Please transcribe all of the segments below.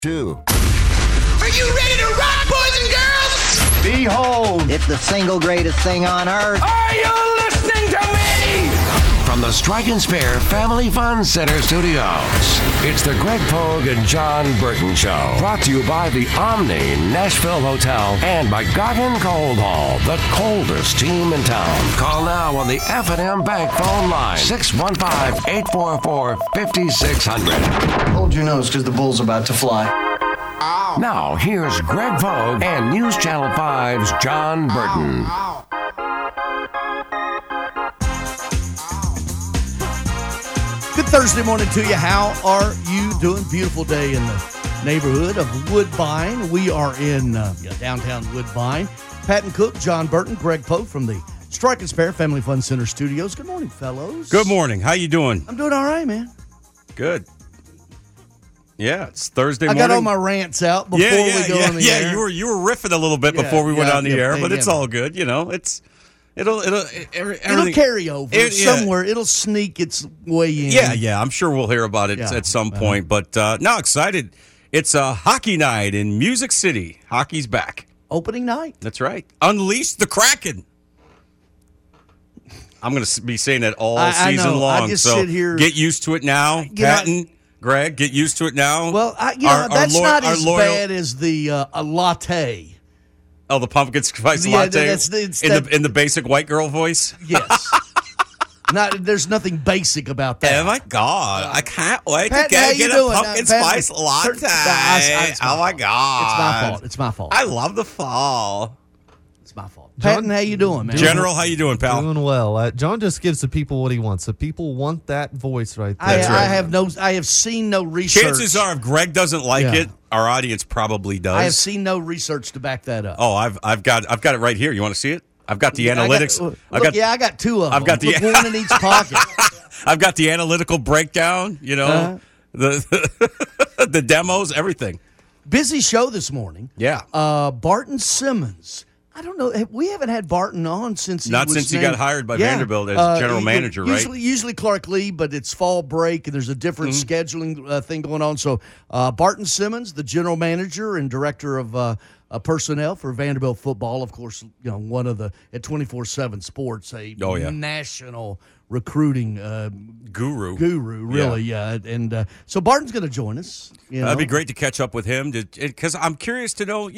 2. Are you ready to rock, boys and girls? Behold, It's the single greatest thing on earth. Are you listening to me? From the Strike and Spare Family Fun Center Studios, it's the Greg Pogue and John Burton Show. Brought to you by the Omni Nashville Hotel and by Garden Cold Hall, the coldest team in town. Call now on the F&M Bank phone line, 615-844-5600. hold your nose because the bull's about to fly. Now, here's Greg Pogue and News Channel 5's John Burton. Good Thursday morning to you. How are you doing? Beautiful day in the neighborhood of Woodbine. We are in downtown Woodbine. Patton Cook, John Burton, Greg Pogue from the Strike and Spare Family Fun Center Studios. Good morning, fellows. Good morning. How you doing? I'm doing all right, man. Good. Yeah, it's Thursday I morning. got all my rants out before we go on the air. Yeah, you were riffing a little bit before we went on the air, but it's yeah. all good. You know, it'll carry over somewhere. It'll sneak its way in. Yeah. I'm sure we'll hear about it at some point. But now excited. It's a hockey night in Music City. Hockey's back. Opening night. That's right. Unleash the Kraken. I'm going to be saying that all season long. I just so sit here. get used to it now, Patton. Greg, get used to it now. Well, that's not as bad as the a latte. Oh, the pumpkin spice latte in the basic white girl voice? Yes. There's nothing basic about that. Oh, my God. I can't wait Patton, to get a pumpkin spice latte. Oh, my God. It's my fault. I love the fall. It's my fault. Patton, how you doing, man? General, how you doing, pal? Doing well. John just gives the people what he wants. The people want that voice right there. I have seen no research. Chances are, if Greg doesn't like it, our audience probably does. I have seen no research to back that up. Oh, I've got it right here. You want to see it? I've got the analytics. I got two of them. I've got one in each pocket. I've got the analytical breakdown. You know, the demos, everything. Busy show this morning. Yeah. Barton Simmons. I don't know. We haven't had Barton on since he got hired by Vanderbilt as general manager, right? Usually Clark Lee, but it's fall break and there's a different scheduling thing going on. So Barton Simmons, the general manager and director of personnel for Vanderbilt football, of course, one of the at 24/7 Sports, national recruiting guru, really, yeah. And so Barton's going to join us. That'd be great to catch up with him because I'm curious to know,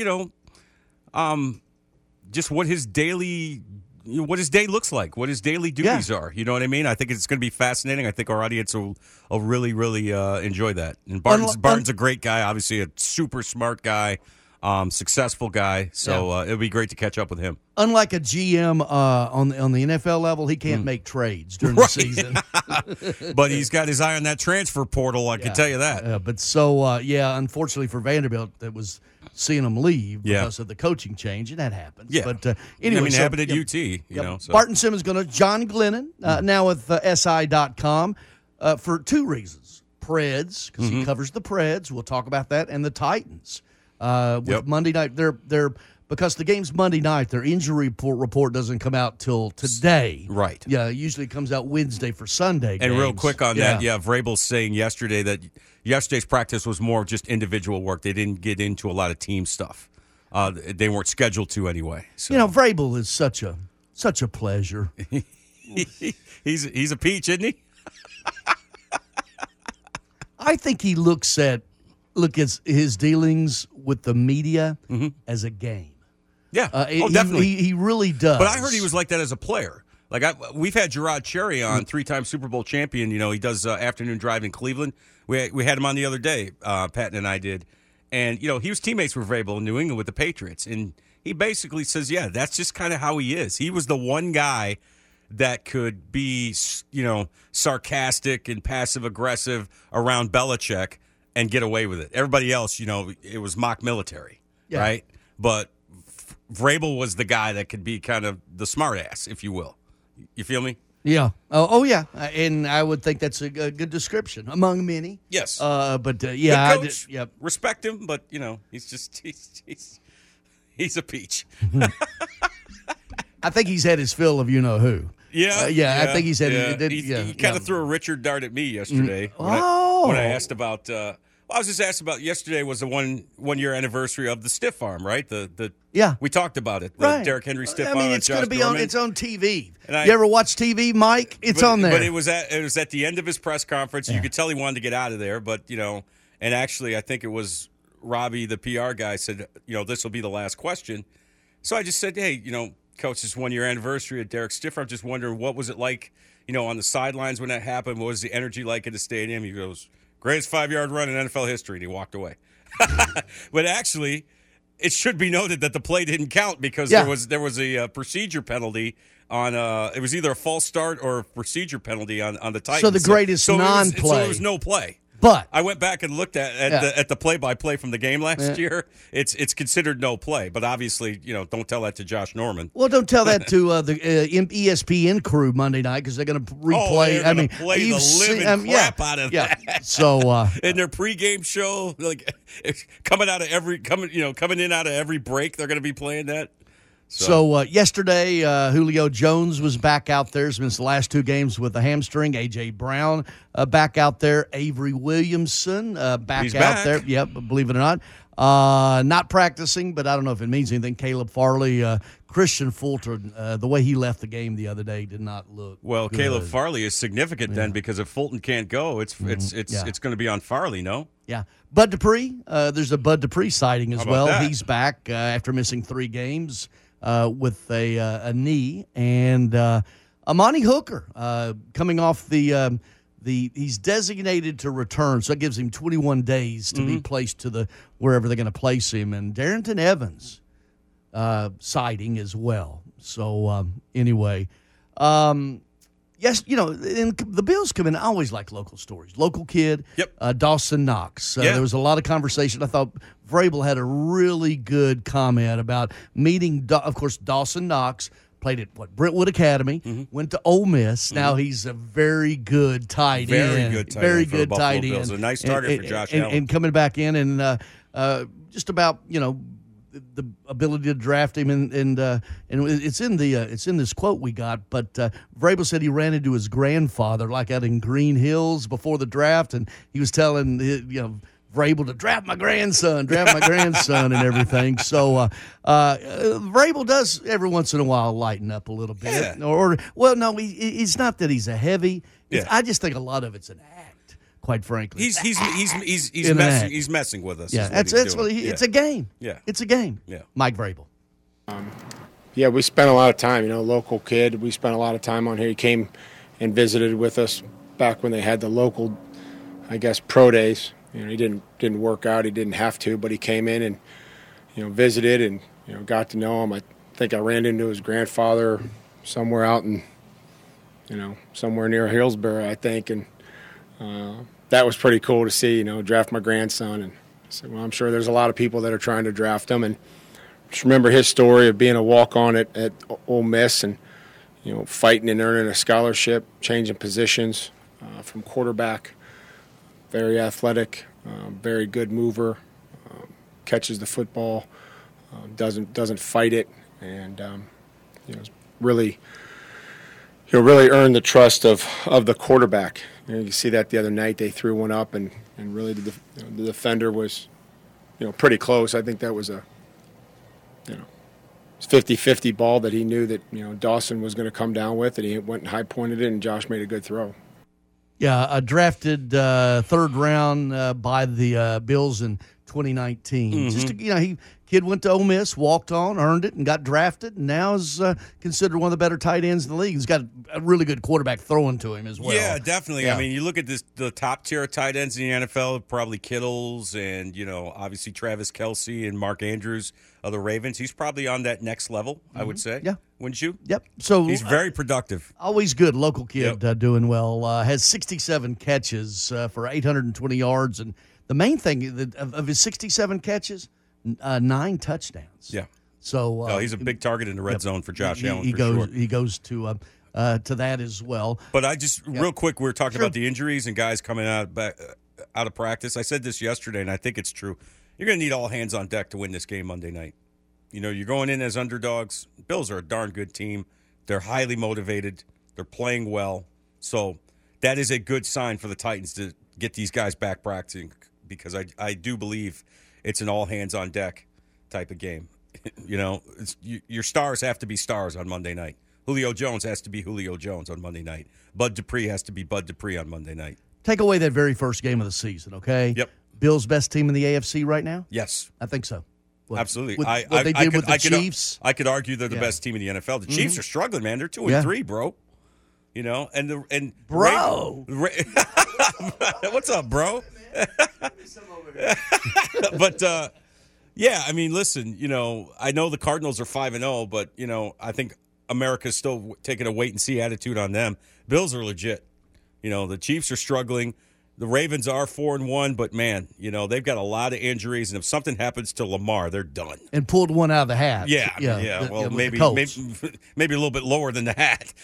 just what his daily, what his day looks like, what his daily duties are. You know what I mean? I think it's going to be fascinating. I think our audience will really, really enjoy that. And Barton's a great guy, obviously a super smart guy, successful guy. So it'll be great to catch up with him. Unlike a GM on the NFL level, he can't make trades during the season. But he's got his eye on that transfer portal, I can tell you that. Unfortunately for Vanderbilt, that was seeing him leave because of the coaching change, and that happens. Yeah. But anyway, it happened at UT. So. Barton Simmons John Glennon, now with SI.com, for two reasons. Preds, because he covers the Preds. We'll talk about that. And the Titans. With Monday night, they're because the game's Monday night, their injury report doesn't come out till today. Right. Yeah, it usually comes out Wednesday for Sunday games. And real quick on that, Vrabel's saying yesterday that yesterday's practice was more just individual work. They didn't get into a lot of team stuff. They weren't scheduled to anyway. So. Vrabel is such a pleasure. He's a peach, isn't he? I think he looks at his dealings with the media as a game. Yeah, definitely. He really does. But I heard he was like that as a player. We've had Gerard Cherry on, three-time Super Bowl champion. He does afternoon drive in Cleveland. We had him on the other day, Patton and I did. And, he was teammates with Vrabel in New England with the Patriots. And he basically says, that's just kind of how he is. He was the one guy that could be, sarcastic and passive-aggressive around Belichick and get away with it. Everybody else, it was mock military, right? But Vrabel was the guy that could be kind of the smart ass, if you will. You feel me? Yeah. Oh yeah. And I would think that's a good description among many. Yes. Coach, respect him, but he's just he's a peach. I think he's had his fill of who. Yeah, I think he's had. He kind of threw a Richard dart at me yesterday when I asked about. I was just asked about yesterday was the one year anniversary of the stiff arm, right? Yeah. We talked about it. The Right. Derrick Henry stiff arm. I mean, it's going to be on. It's on TV. And You ever watch TV, Mike? It's on there. But it was at the end of his press conference. You could tell he wanted to get out of there, but and actually, I think it was Robbie, the PR guy, said, this will be the last question. So I just said, hey, Coach, this 1 year anniversary of Derrick's stiff arm. Just wondering what was it like, on the sidelines when that happened? What was the energy like in the stadium? He goes, greatest 5-yard run in NFL history, and he walked away. But actually, it should be noted that the play didn't count because there was a procedure penalty on it was either a false start or a procedure penalty on the Titans. So the greatest non-play. So there was no play. But I went back and looked at the play-by-play from the game last year. It's considered no play, but obviously, don't tell that to Josh Norman. Well, don't tell that to the ESPN crew Monday night because they're going to replay. Play the living crap out of that. So in their pregame show, like coming in out of every break, they're going to be playing that. So yesterday, Julio Jones was back out there. He's missed the last 2 games with a hamstring. A.J. Brown back out there. Avery Williamson back out there. Yep, believe it or not. Not practicing, but I don't know if it means anything. Caleb Farley, Christian Fulton, the way he left the game the other day did not look well. good. Caleb Farley is significant then because if Fulton can't go, it's going to be on Farley, no? Yeah. Bud Dupree, there's a Bud Dupree sighting as well. That? He's back after missing 3 games. With a knee, and Amani Hooker coming off he's designated to return, so it gives him 21 days to be placed to wherever they're going to place him, and Darrington Evans sighting as well. So anyway, yes, and the Bills come in. I always like local stories. Local kid, Dawson Knox. There was a lot of conversation. I thought Vrabel had a really good comment about meeting, of course, Dawson Knox, played at Brentwood Academy, went to Ole Miss. Now he's a very good tight end. Very good tight end. A nice target for Josh Allen. And coming back in and just about, the ability to draft him, and it's in this quote we got. But Vrabel said he ran into his grandfather like out in Green Hills before the draft, and he was telling Vrabel to draft my grandson, and everything. So Vrabel does every once in a while lighten up a little bit, it's not that he's a heavy. I just think a lot of it's an act. Quite frankly, he's messing with us. Yeah, it's a game. Yeah, it's a game. Yeah, Mike Vrabel. We spent a lot of time. Local kid. We spent a lot of time on here. He came and visited with us back when they had the local, pro days. He didn't work out. He didn't have to, but he came in and visited and got to know him. I think I ran into his grandfather somewhere out in somewhere near Hillsborough, I think, and. That was pretty cool to see, draft my grandson. And I said, well, I'm sure there's a lot of people that are trying to draft him. And just remember his story of being a walk-on at Ole Miss and, fighting and earning a scholarship, changing positions from quarterback. Very athletic, very good mover, catches the football, doesn't fight it, and really earned the trust of the quarterback. You see that the other night. They threw one up, and really the defender was, pretty close. I think that was a, 50-50 ball that he knew that, Dawson was going to come down with, and he went and high-pointed it, and Josh made a good throw. Yeah, drafted 3rd round by the Bills in 2019. Just kid went to Ole Miss, walked on, earned it, and got drafted, and now is considered one of the better tight ends in the league. He's got a really good quarterback throwing to him as well. Yeah, definitely. Yeah. I mean, you look at the top tier of tight ends in the NFL, probably Kittles and, obviously Travis Kelce and Mark Andrews of the Ravens. He's probably on that next level, I would say. Yeah. Wouldn't you? Yep. So he's very productive. Always good. Local kid doing well. Has 67 catches for 820 yards. And the main thing of his 67 catches, 9 touchdowns. Yeah. So he's a big target in the red zone for Josh Allen. He goes to that as well. But I just real quick, we were talking about the injuries and guys coming out of practice. I said this yesterday, and I think it's true. You're going to need all hands on deck to win this game Monday night. You're going in as underdogs. Bills are a darn good team. They're highly motivated. They're playing well. So that is a good sign for the Titans to get these guys back practicing because I do believe it's an all hands on deck type of game. Your stars have to be stars on Monday night. Julio Jones has to be Julio Jones on Monday night. Bud Dupree has to be Bud Dupree on Monday night. Take away that very first game of the season, okay? Yep. Bills' best team in the AFC right now? Yes. I think so. Absolutely. What they did with the Chiefs? I could argue they're the best team in the NFL. The Chiefs are struggling, man. They're 2-3, bro. Bro. What's up, bro? But yeah, I mean, listen, I know the Cardinals are 5-0, but I think America's still taking a wait and see attitude on them. Bills are legit. The Chiefs are struggling. The Ravens are 4-1, but man, they've got a lot of injuries, and if something happens to Lamar, they're done. And pulled one out of the hat. Yeah. Well, maybe a little bit lower than the hat.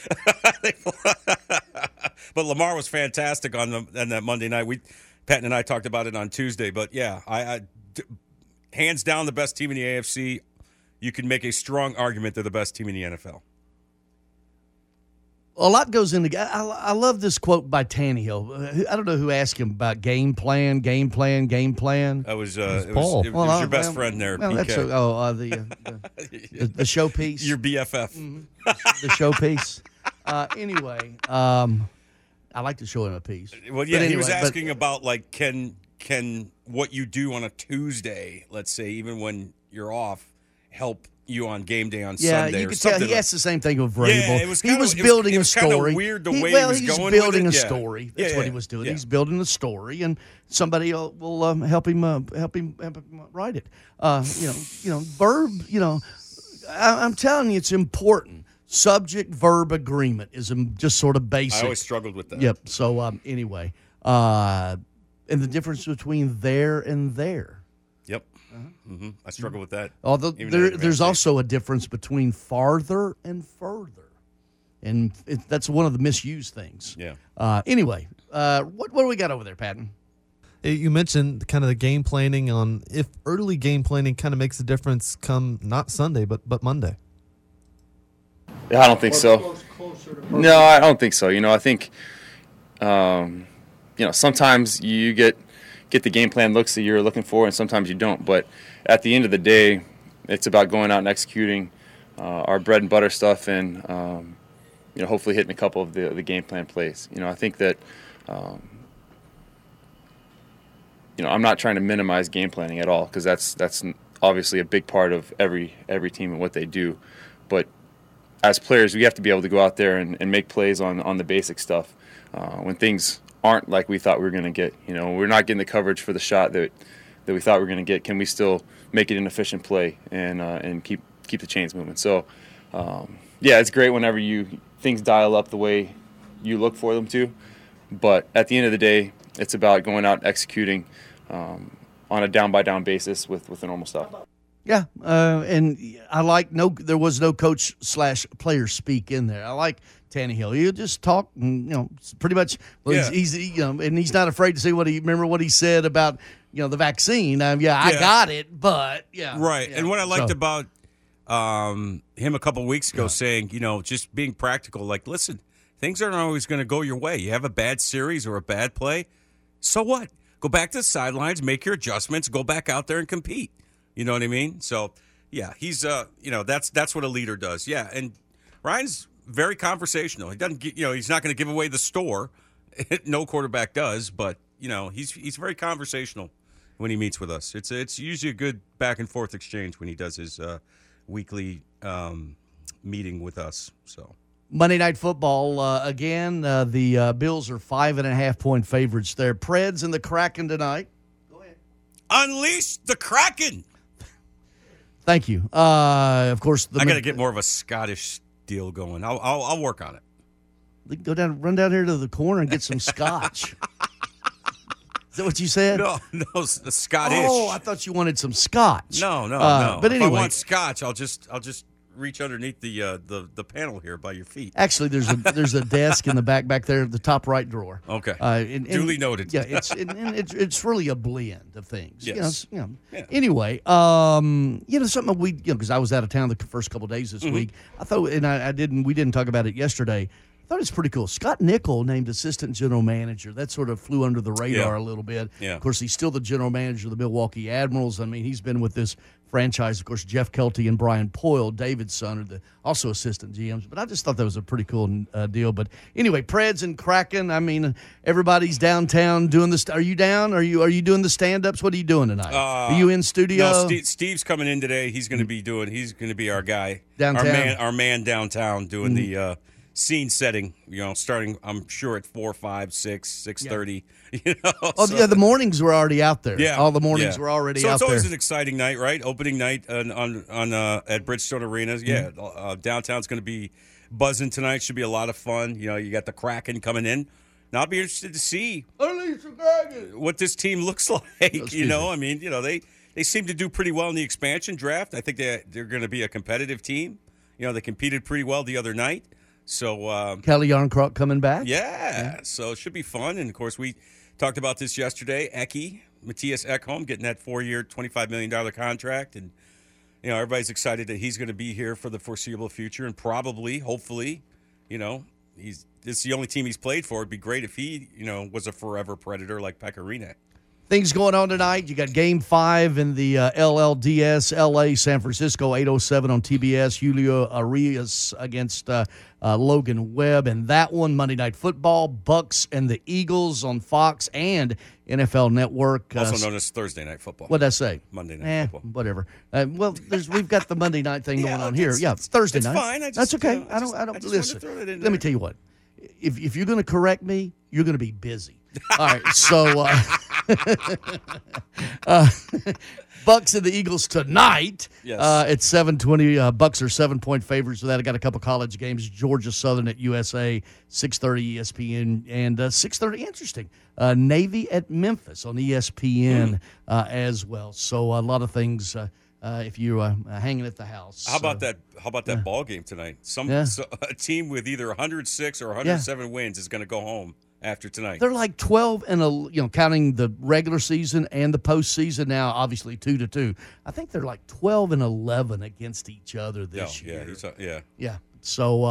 But Lamar was fantastic on that Monday night. Pat and I talked about it on Tuesday, but yeah, I hands down the best team in the AFC. You can make a strong argument they're the best team in the NFL. A lot goes into. I love this quote by Tannehill. I don't know who asked him about game plan. That was Paul. It was your best friend there, PK. That's the showpiece. Your BFF. The showpiece. Anyway, I like to show him a piece. Well, yeah, he was asking about can what you do on a Tuesday, let's say, even when you're off, help you on game day on Sunday. You or could something. tell he asked the same thing with Vrabel. Yeah, he was building a story. Weird the way he was going building with it. a story. That's what he was doing. Yeah. He's building a story, and somebody will help him write it. Verb. I'm telling you, it's important. Subject verb agreement is just sort of basic. I always struggled with that. Yep. So anyway, and the difference between there and there. Yep. I struggle with that. Although there's also a difference between farther and further, and that's one of the misused things. Yeah. Anyway, what do we got over there, Patton? You mentioned kind of the game planning on if early game planning kind of makes a difference come not Sunday but Monday. Yeah, I don't think so. No, I don't think so. I think sometimes you get the game plan looks that you're looking for, and sometimes you don't. But at the end of the day, it's about going out and executing our bread and butter stuff, and hopefully hitting a couple of the game plan plays. I think that I'm not trying to minimize game planning at all, because that's obviously a big part of every team and what they do. But as players, we have to be able to go out there and make plays on the basic stuff when things aren't like we thought we were going to get. We're not getting the coverage for the shot that we thought we were going to get. Can we still make it an efficient play and keep the chains moving? So, it's great whenever things dial up the way you look for them to. But at the end of the day, it's about going out and executing on a down-by-down basis with the normal stuff. Yeah, and I like there was no coach/player speak in there. I like Tannehill. You just talk, and, pretty much. Well, Yeah. he's and he's not afraid to say remember what he said about the vaccine. I got it, but Right. Yeah. And what I liked about him a couple weeks ago saying, just being practical, listen, things aren't always going to go your way. You have a bad series or a bad play, so what? Go back to the sidelines, make your adjustments, go back out there and compete. You know what I mean? So, yeah, he's that's what a leader does. Yeah, and Ryan's very conversational. He doesn't he's not going to give away the store. No quarterback does, but he's very conversational when he meets with us. It's usually a good back and forth exchange when he does his weekly meeting with us. So Monday Night Football again. The Bills are 5.5-point favorites. They're Preds and the Kraken tonight. Go ahead. Unleash the Kraken. Thank you. Of course, I got to get more of a Scottish deal going. I'll work on it. Run down here to the corner and get some scotch. Is that what you said? No, the Scottish. Oh, I thought you wanted some scotch. No. But anyway, if I want scotch, I'll just reach underneath the panel here by your feet. Actually, there's a desk in the back there, the top right drawer. Okay. Duly noted. Yeah, it's really a blend of things. Yes. Yeah. Anyway, something because I was out of town the first couple of days this week. I thought, and we didn't talk about it yesterday. thought it was pretty cool. Scott Nickel named assistant general manager. That sort of flew under the radar a little bit. Yeah. Of course, he's still the general manager of the Milwaukee Admirals. I mean, he's been with this franchise. Of course, Jeff Kelty and Brian Poyle, David's son, are also assistant GMs. But I just thought that was a pretty cool deal. But anyway, Preds and Kraken. I mean, everybody's downtown doing this. Are you down? Are you doing the stand-ups? What are you doing tonight? Are you in studio? No, Steve's coming in today. He's going to be our guy downtown. Our man downtown doing the scene setting. Starting I'm sure at 4, 5, 6, 6:30. Yeah. The mornings were already out there. Yeah, all the mornings were already out there. So it's always an exciting night, right? Opening night on at Bridgestone Arena. Yeah, downtown's going to be buzzing tonight. Should be a lot of fun. You got the Kraken coming in. Now I'll be interested to see what this team looks like. I mean, they seem to do pretty well in the expansion draft. I think they're going to be a competitive team. They competed pretty well the other night. So Kelly Yarncroc coming back. Yeah, so it should be fun. And of course, we talked about this yesterday. Matthias Ekholm getting that 4-year, $25 million contract, and everybody's excited that he's going to be here for the foreseeable future, and probably, hopefully, this is the only team he's played for. It'd be great if he, was a forever Predator like Pekka Rinne. Things going on tonight. You got Game 5 in the LLDS, LA, San Francisco, 8:07 on TBS. Julio Arias against Logan Webb. And that one, Monday Night Football, Bucks and the Eagles on Fox and NFL Network. Also known as Thursday Night Football. What'd I say? Monday Night Football. Whatever. We've got the Monday night thing going on here. Yeah, it's Thursday night. Fine. That's okay. I don't listen. Let me tell you what. If you're going to correct me, you're going to be busy. All right, so Bucks and the Eagles tonight at 7:20. Bucks are 7-point favorites. So that I got a couple college games. Georgia Southern at USA, 6:30 ESPN, and 6:30. Interesting. Navy at Memphis on ESPN as well. So a lot of things. If you're hanging at the house. How about that ball game tonight? A team with either 106 or 107 wins is going to go home after tonight. They're like 12 and counting the regular season and the postseason now, obviously 2-2. I think they're like 12 and 11 against each other this year. Yeah. So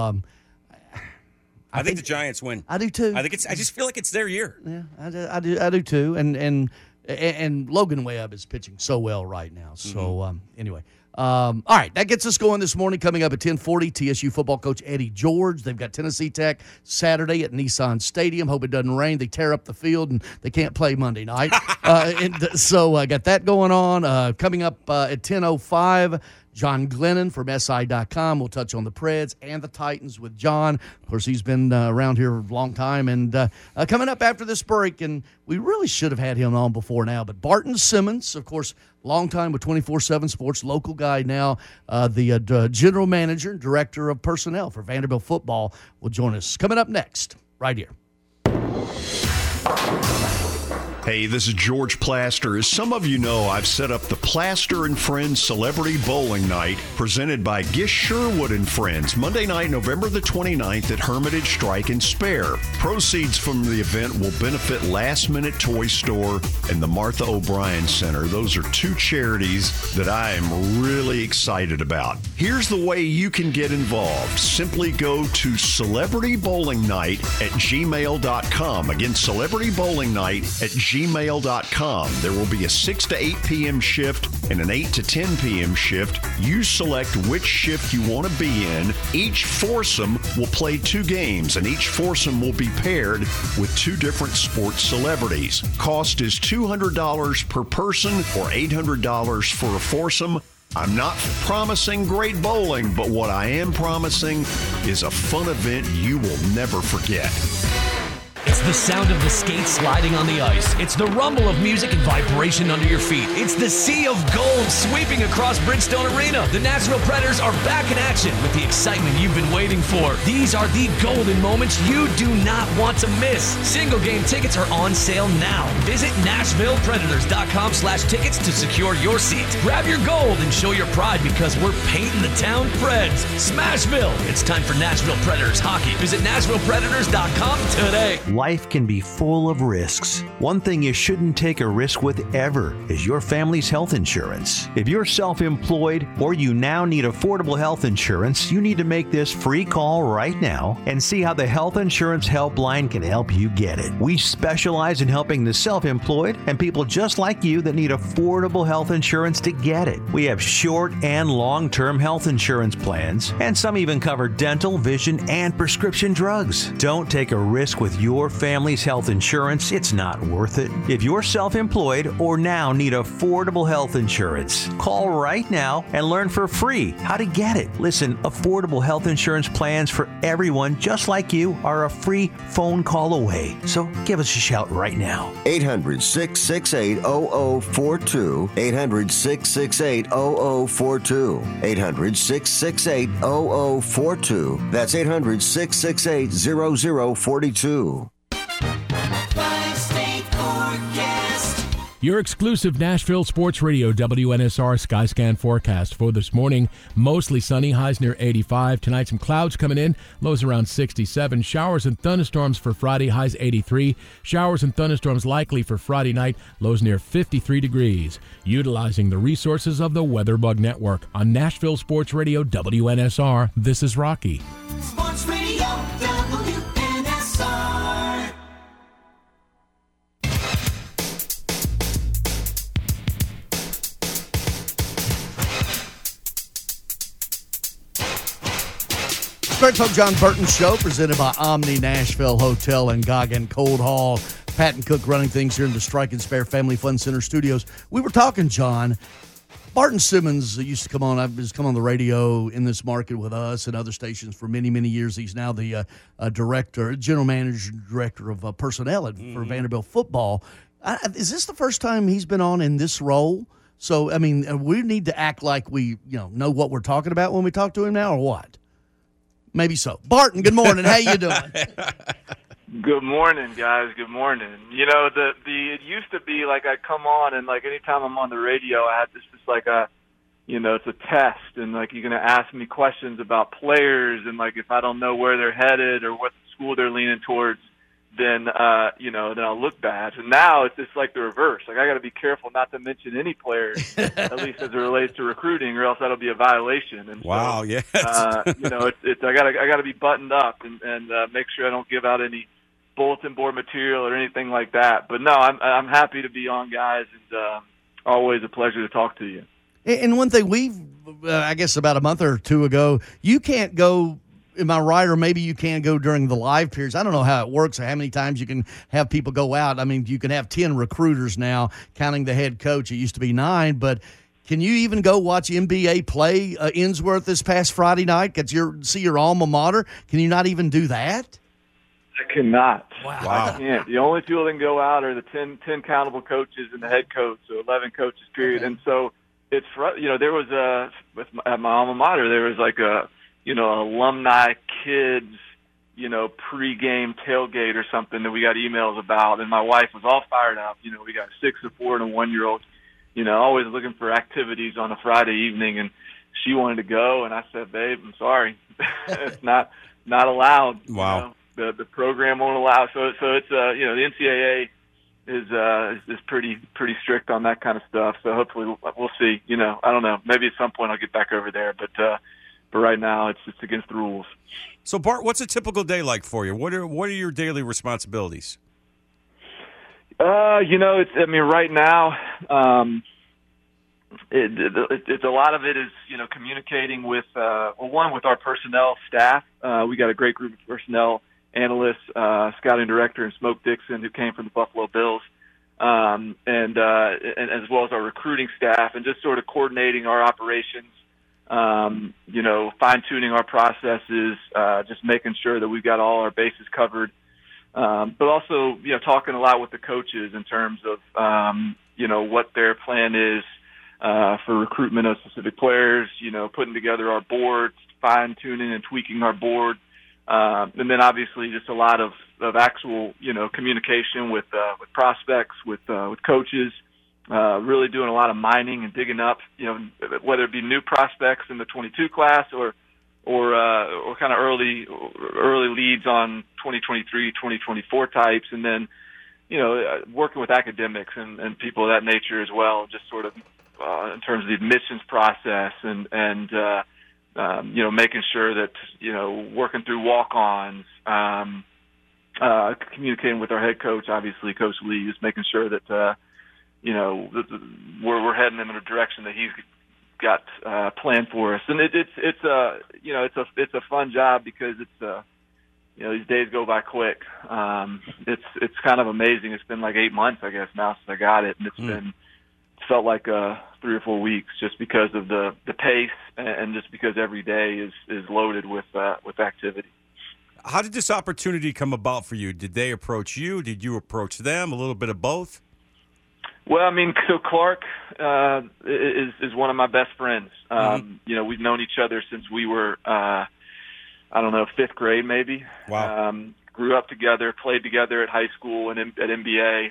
I think the Giants win. I do too. I just feel like it's their year. Yeah, I do too. And Logan Webb is pitching so well right now. So anyway. All right, that gets us going this morning. Coming up at 10:40, TSU football coach Eddie George. They've got Tennessee Tech Saturday at Nissan Stadium. Hope it doesn't rain. They tear up the field, and they can't play Monday night. So I got that going on. Coming up at 10:05, John Glennon from SI.com. We'll touch on the Preds and the Titans with John. Of course, he's been around here a long time. And coming up after this break, and we really should have had him on before now, but Barton Simmons, of course, long time with 24/7 Sports, local guy now, the general manager and director of personnel for Vanderbilt football, will join us. Coming up next, right here. Hey, this is George Plaster. As some of you know, I've set up the Plaster and Friends Celebrity Bowling Night presented by Gish Sherwood and Friends, Monday night, November the 29th at Hermitage Strike and Spare. Proceeds from the event will benefit Last Minute Toy Store and the Martha O'Brien Center. Those are two charities that I am really excited about. Here's the way you can get involved. Simply go to celebritybowlingnight@gmail.com. Again, celebritybowlingnight@gmail.com. There will be a 6 to 8 p.m. shift and an 8 to 10 p.m. shift. You select which shift you want to be in. Each foursome will play 2 games, and each foursome will be paired with 2 different sports celebrities. Cost is $200 per person or $800 for a foursome. I'm not promising great bowling, but what I am promising is a fun event you will never forget. It's the sound of the skates sliding on the ice. It's the rumble of music and vibration under your feet. It's the sea of gold sweeping across Bridgestone Arena. The Nashville Predators are back in action with the excitement you've been waiting for. These are the golden moments you do not want to miss. Single game tickets are on sale now. Visit NashvillePredators.com/tickets to secure your seat. Grab your gold and show your pride because we're painting the town Preds. Smashville. It's time for Nashville Predators hockey. Visit NashvillePredators.com today. life can be full of risks. One thing you shouldn't take a risk with ever is your family's health insurance. If you're self-employed or you now need affordable health insurance, you need to make this free call right now and see how the Health Insurance Helpline can help you get it. We specialize in helping the self-employed and people just like you that need affordable health insurance to get it. We have short and long-term health insurance plans, and some even cover dental, vision, and prescription drugs. Don't take a risk with your family's health insurance. It's not worth it. If you're self-employed or now need affordable health insurance, call right now and learn for free how to get it. Listen, affordable health insurance plans for everyone just like you are a free phone call away. So give us a shout right now. 800-668-0042. 800-668-0042. 800-668-0042. That's 800-668-0042. Five-state forecast. Your exclusive Nashville Sports Radio WNSR Skyscan forecast for this morning. Mostly sunny, highs near 85. Tonight, some clouds coming in, lows around 67. Showers and thunderstorms for Friday, highs 83. Showers and thunderstorms likely for Friday night, lows near 53 degrees. Utilizing the resources of the WeatherBug Network on Nashville Sports Radio WNSR, this is Rocky. Sports Radio WNSR. Greg Pogue, John Burton Show, presented by Omni Nashville Hotel and Goggin Cold Hall. Pat and Cook running things here in the Strike and Spare Family Fun Center studios. We were talking, John. Barton Simmons used to come on. I've just come on the radio in this market with us and other stations for many, many years. He's now the general manager, director of personnel for Vanderbilt football. Is this the first time he's been on in this role? So, I mean, we need to act like we know what we're talking about when we talk to him now, or what? Maybe so. Barton, good morning. How you doing? Good morning, guys. Good morning. You know, it used to be like I'd come on and like anytime I'm on the radio, I had this just like it's a test and like you're going to ask me questions about players and like if I don't know where they're headed or what school they're leaning towards, then I'll look bad. And now it's just like the reverse. Like I got to be careful not to mention any players, at least as it relates to recruiting, or else that'll be a violation. And wow, yes. I got to be buttoned up and make sure I don't give out any bulletin board material or anything like that. But no, I'm happy to be on, guys, and always a pleasure to talk to you. And one thing I guess about a month or two ago, you can't go. Am I right? Or maybe you can go during the live periods. I don't know how it works or how many times you can have people go out. I mean, you can have 10 recruiters now, counting the head coach. It used to be 9, but can you even go watch NBA play Innsworth this past Friday night? See your alma mater? Can you not even do that? I cannot. Wow. I can't. The only people that can go out are the 10 countable coaches and the head coach, so 11 coaches, period. Okay. And so it's, there was at my alma mater, there was like alumni kids, pregame tailgate or something that we got emails about, and my wife was all fired up. We got a 6, a 4, and a 1-year-old, always looking for activities on a Friday evening, and she wanted to go, and I said, babe, I'm sorry. It's not allowed. Wow. The program won't allow. So it's the NCAA is pretty strict on that kind of stuff. So hopefully we'll see. I don't know. Maybe at some point I'll get back over there, but right now it's against the rules. So Bart, what's a typical day like for you? What are your daily responsibilities? Right now, it's a lot of it is communicating with with our personnel staff. We got a great group of personnel analysts, scouting director, and Smoke Dixon, who came from the Buffalo Bills, and as well as our recruiting staff, and just sort of coordinating our operations. Fine-tuning our processes, just making sure that we've got all our bases covered. But also, talking a lot with the coaches in terms of, what their plan is for recruitment of specific players, putting together our boards, fine-tuning and tweaking our board. And then obviously just a lot of actual, communication with prospects, with coaches. Really doing a lot of mining and digging up, whether it be new prospects in the 22 class or or kind of early leads on 2023, 2024 types, and then working with academics and people of that nature as well, just sort of in terms of the admissions process and making sure that working through walk-ons, communicating with our head coach, obviously Coach Lee, just making sure that we're heading in a direction that he's got planned for us. And it's a fun job because it's these days go by quick. It's kind of amazing. It's been like 8 months, I guess, now since I got it, and it's felt like 3 or 4 weeks just because of the pace and just because every day is loaded with activity. How did this opportunity come about for you? Did they approach you? Did you approach them? A little bit of both? Well, I mean, so Clark is one of my best friends. We've known each other since we were, fifth grade maybe. Wow. Grew up together, played together at high school and at NBA.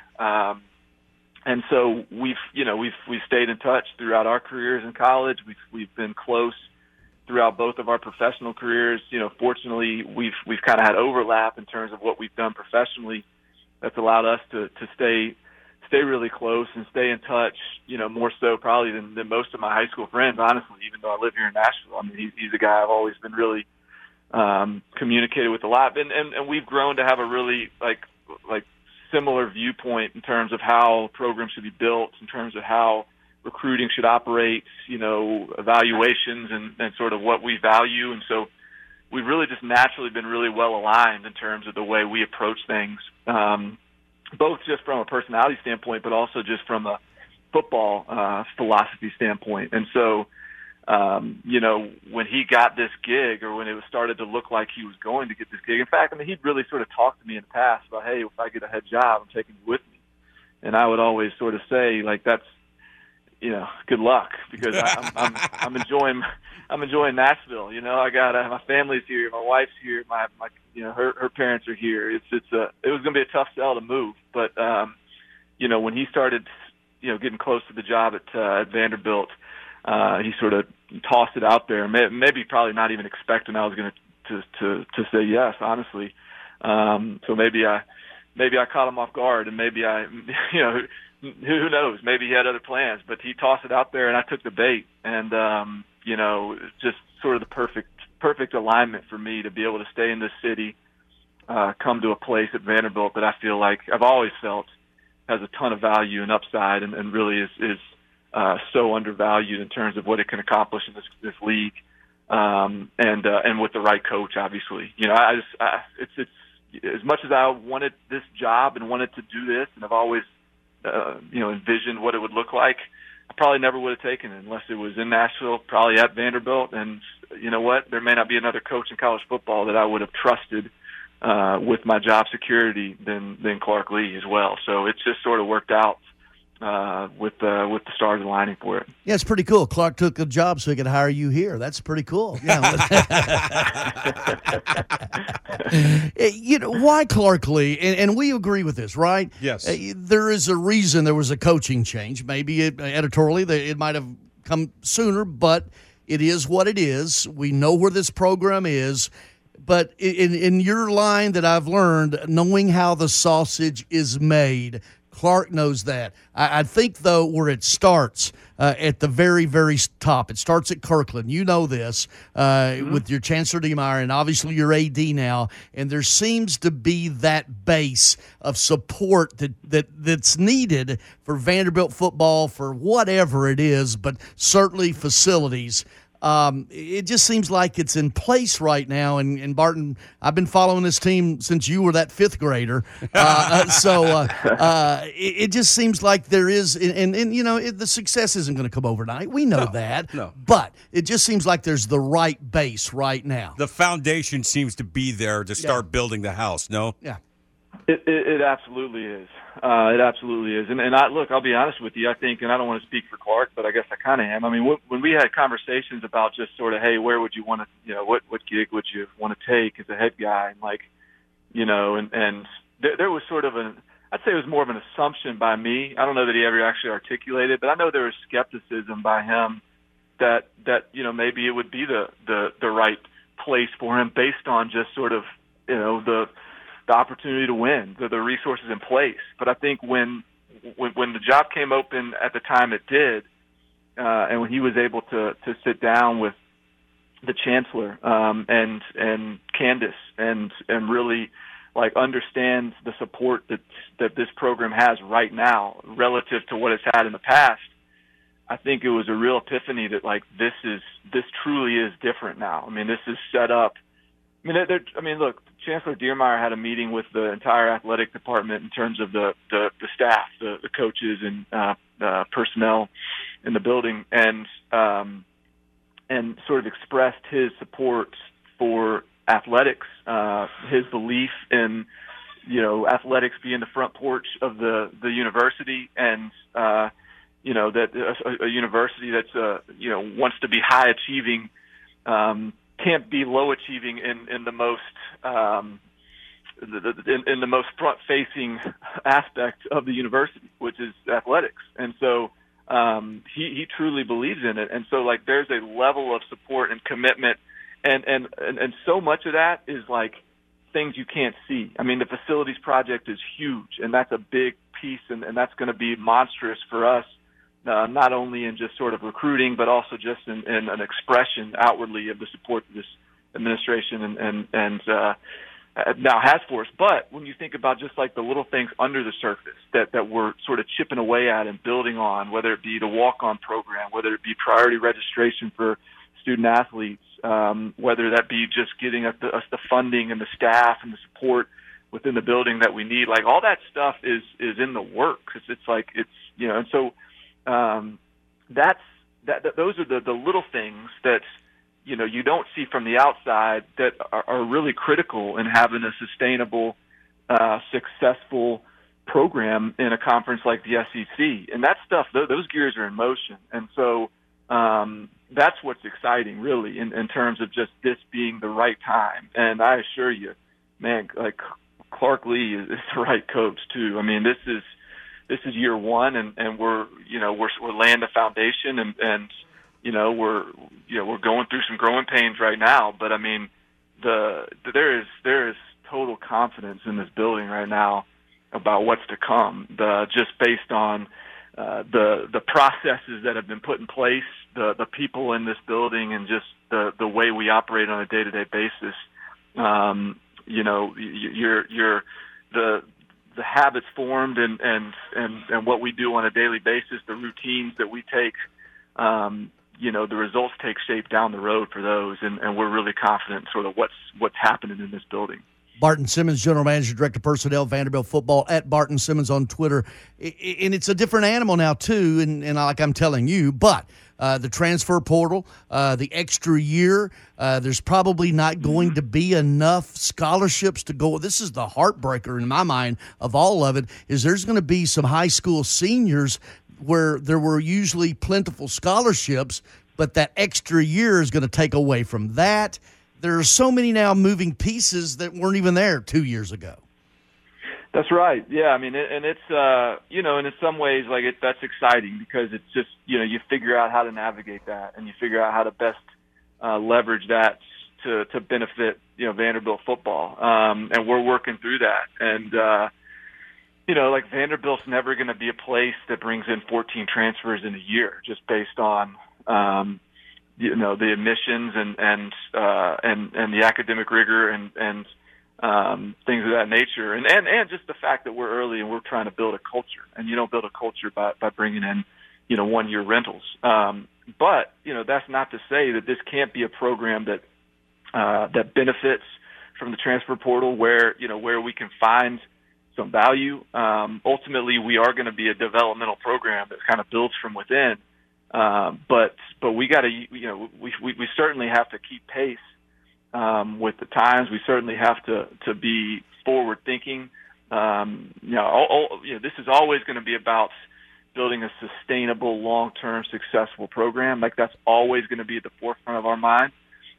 And so we've stayed in touch throughout our careers in college. We've been close throughout both of our professional careers. Fortunately, we've kind of had overlap in terms of what we've done professionally. That's allowed us to stay really close and stay in touch, more so probably than most of my high school friends, honestly, even though I live here in Nashville. I mean, he's a guy I've always been really communicated with a lot. And we've grown to have a really like similar viewpoint in terms of how programs should be built, in terms of how recruiting should operate, evaluations and sort of what we value. And so we've really just naturally been really well aligned in terms of the way we approach things, both just from a personality standpoint, but also just from a football philosophy standpoint. And so, when he got this gig, or when it started to look like he was going to get this gig, in fact, I mean, he'd really sort of talked to me in the past about, hey, if I get a head job, I'm taking you with me. And I would always sort of say, like, that's, good luck, because I'm enjoying Nashville. I got my family's here, my wife's here, my her parents are here. It was going to be a tough sell to move, but when he started getting close to the job at Vanderbilt, he sort of tossed it out there, maybe probably not even expecting I was going to say yes, honestly. So maybe I caught him off guard, and maybe who knows? Maybe he had other plans, but he tossed it out there, and I took the bait. And just sort of the perfect alignment for me to be able to stay in this city, come to a place at Vanderbilt that I feel like I've always felt has a ton of value and upside, and really is so undervalued in terms of what it can accomplish in this league, and with the right coach, obviously. It's as much as I wanted this job and wanted to do this, and I've always envisioned what it would look like, I probably never would have taken it unless it was in Nashville, probably at Vanderbilt. And you know what? There may not be another coach in college football that I would have trusted with my job security than Clark Lee as well. So it's just sort of worked out with the stars aligning for it. Yeah, it's pretty cool. Clark took a job so he could hire you here. That's pretty cool. Why Clark Lee? And we agree with this, right? Yes. There is a reason there was a coaching change. Maybe editorially it might have come sooner, but it is what it is. We know where this program is. But in your line that I've learned, knowing how the sausage is made, Clark knows that. I think, though, where it starts at the very, very top, it starts at Kirkland. You know this with your Chancellor Niemeyer and obviously your AD now. And there seems to be that base of support that's needed for Vanderbilt football, for whatever it is, but certainly facilities. It just seems like it's in place right now. And Barton, I've been following this team since you were that fifth grader. It just seems like there is, and the success isn't going to come overnight. We know that. No. But it just seems like there's the right base right now. The foundation seems to be there to start building the house, no? Yeah. It absolutely is. It absolutely is. And I'll be honest with you. I think, and I don't want to speak for Clark, but I guess I kind of am. I mean, when we had conversations about just sort of, hey, where would you want to, what gig would you want to take as a head guy? And and there was sort of I'd say it was more of an assumption by me. I don't know that he ever actually articulated, but I know there was skepticism by him that maybe it would be the right place for him based on just sort of, the opportunity to win, the resources in place. But I think when the job came open at the time it did, and when he was able to sit down with the chancellor and Candace and really understand the support that this program has right now relative to what it's had in the past, I think it was a real epiphany that this truly is different now. I mean, this is set up. Look, Chancellor Diermeyer had a meeting with the entire athletic department in terms of the staff, the coaches and personnel in the building, and sort of expressed his support for athletics, his belief in athletics being the front porch of the university, and that a university that's wants to be high achieving can't be low achieving in the most in the most front facing aspect of the university, which is athletics. And so he truly believes in it. And so there's a level of support and commitment, and so much of that is things you can't see. I mean, the facilities project is huge, and that's a big piece, and that's going to be monstrous for us. Not only in just sort of recruiting, but also just in an expression outwardly of the support that this administration and now has for us. But when you think about just the little things under the surface that we're sort of chipping away at and building on, whether it be the walk-on program, whether it be priority registration for student athletes, whether that be just getting us the funding and the staff and the support within the building that we need, all that stuff is in the works. And so. Those are the little things that you don't see from the outside that are really critical in having a sustainable, successful program in a conference like the SEC. And that stuff, those gears are in motion. And so that's what's exciting, really, in terms of just this being the right time. And I assure you, man, Clark Lee is the right coach too. I mean, this is year one, and we're laying the foundation, and we're going through some growing pains right now. But I mean, there is total confidence in this building right now about what's to come. Just based on the processes that have been put in place, the people in this building, and just the way we operate on a day-to-day basis. The habits formed and what we do on a daily basis, the routines that we take, the results take shape down the road for those, and we're really confident in sort of what's happening in this building. Barton Simmons, General Manager, Director of Personnel, Vanderbilt Football, at Barton Simmons on Twitter. And it's a different animal now, too, and like I'm telling you, but the transfer portal, the extra year, there's probably not going to be enough scholarships to go. This is the heartbreaker in my mind of all of it, is there's going to be some high school seniors where there were usually plentiful scholarships, but that extra year is going to take away from that. There are so many now moving pieces that weren't even there 2 years ago. That's right. Yeah, I mean, and it's and in some ways, that's exciting because it's just you figure out how to navigate that, and you figure out how to best leverage that to benefit Vanderbilt football, and we're working through that. And Vanderbilt's never going to be a place that brings in 14 transfers in a year, just based on the admissions and the academic rigor and things of that nature, and just the fact that we're early and we're trying to build a culture, and you don't build a culture by bringing in 1 year rentals. But that's not to say that this can't be a program that benefits from the transfer portal, where we can find some value. Ultimately, we are going to be a developmental program that kind of builds from within. But we got to, we certainly have to keep pace with the times. We certainly have to be forward thinking. This is always going to be about building a sustainable, long-term, successful program. That's always going to be at the forefront of our mind.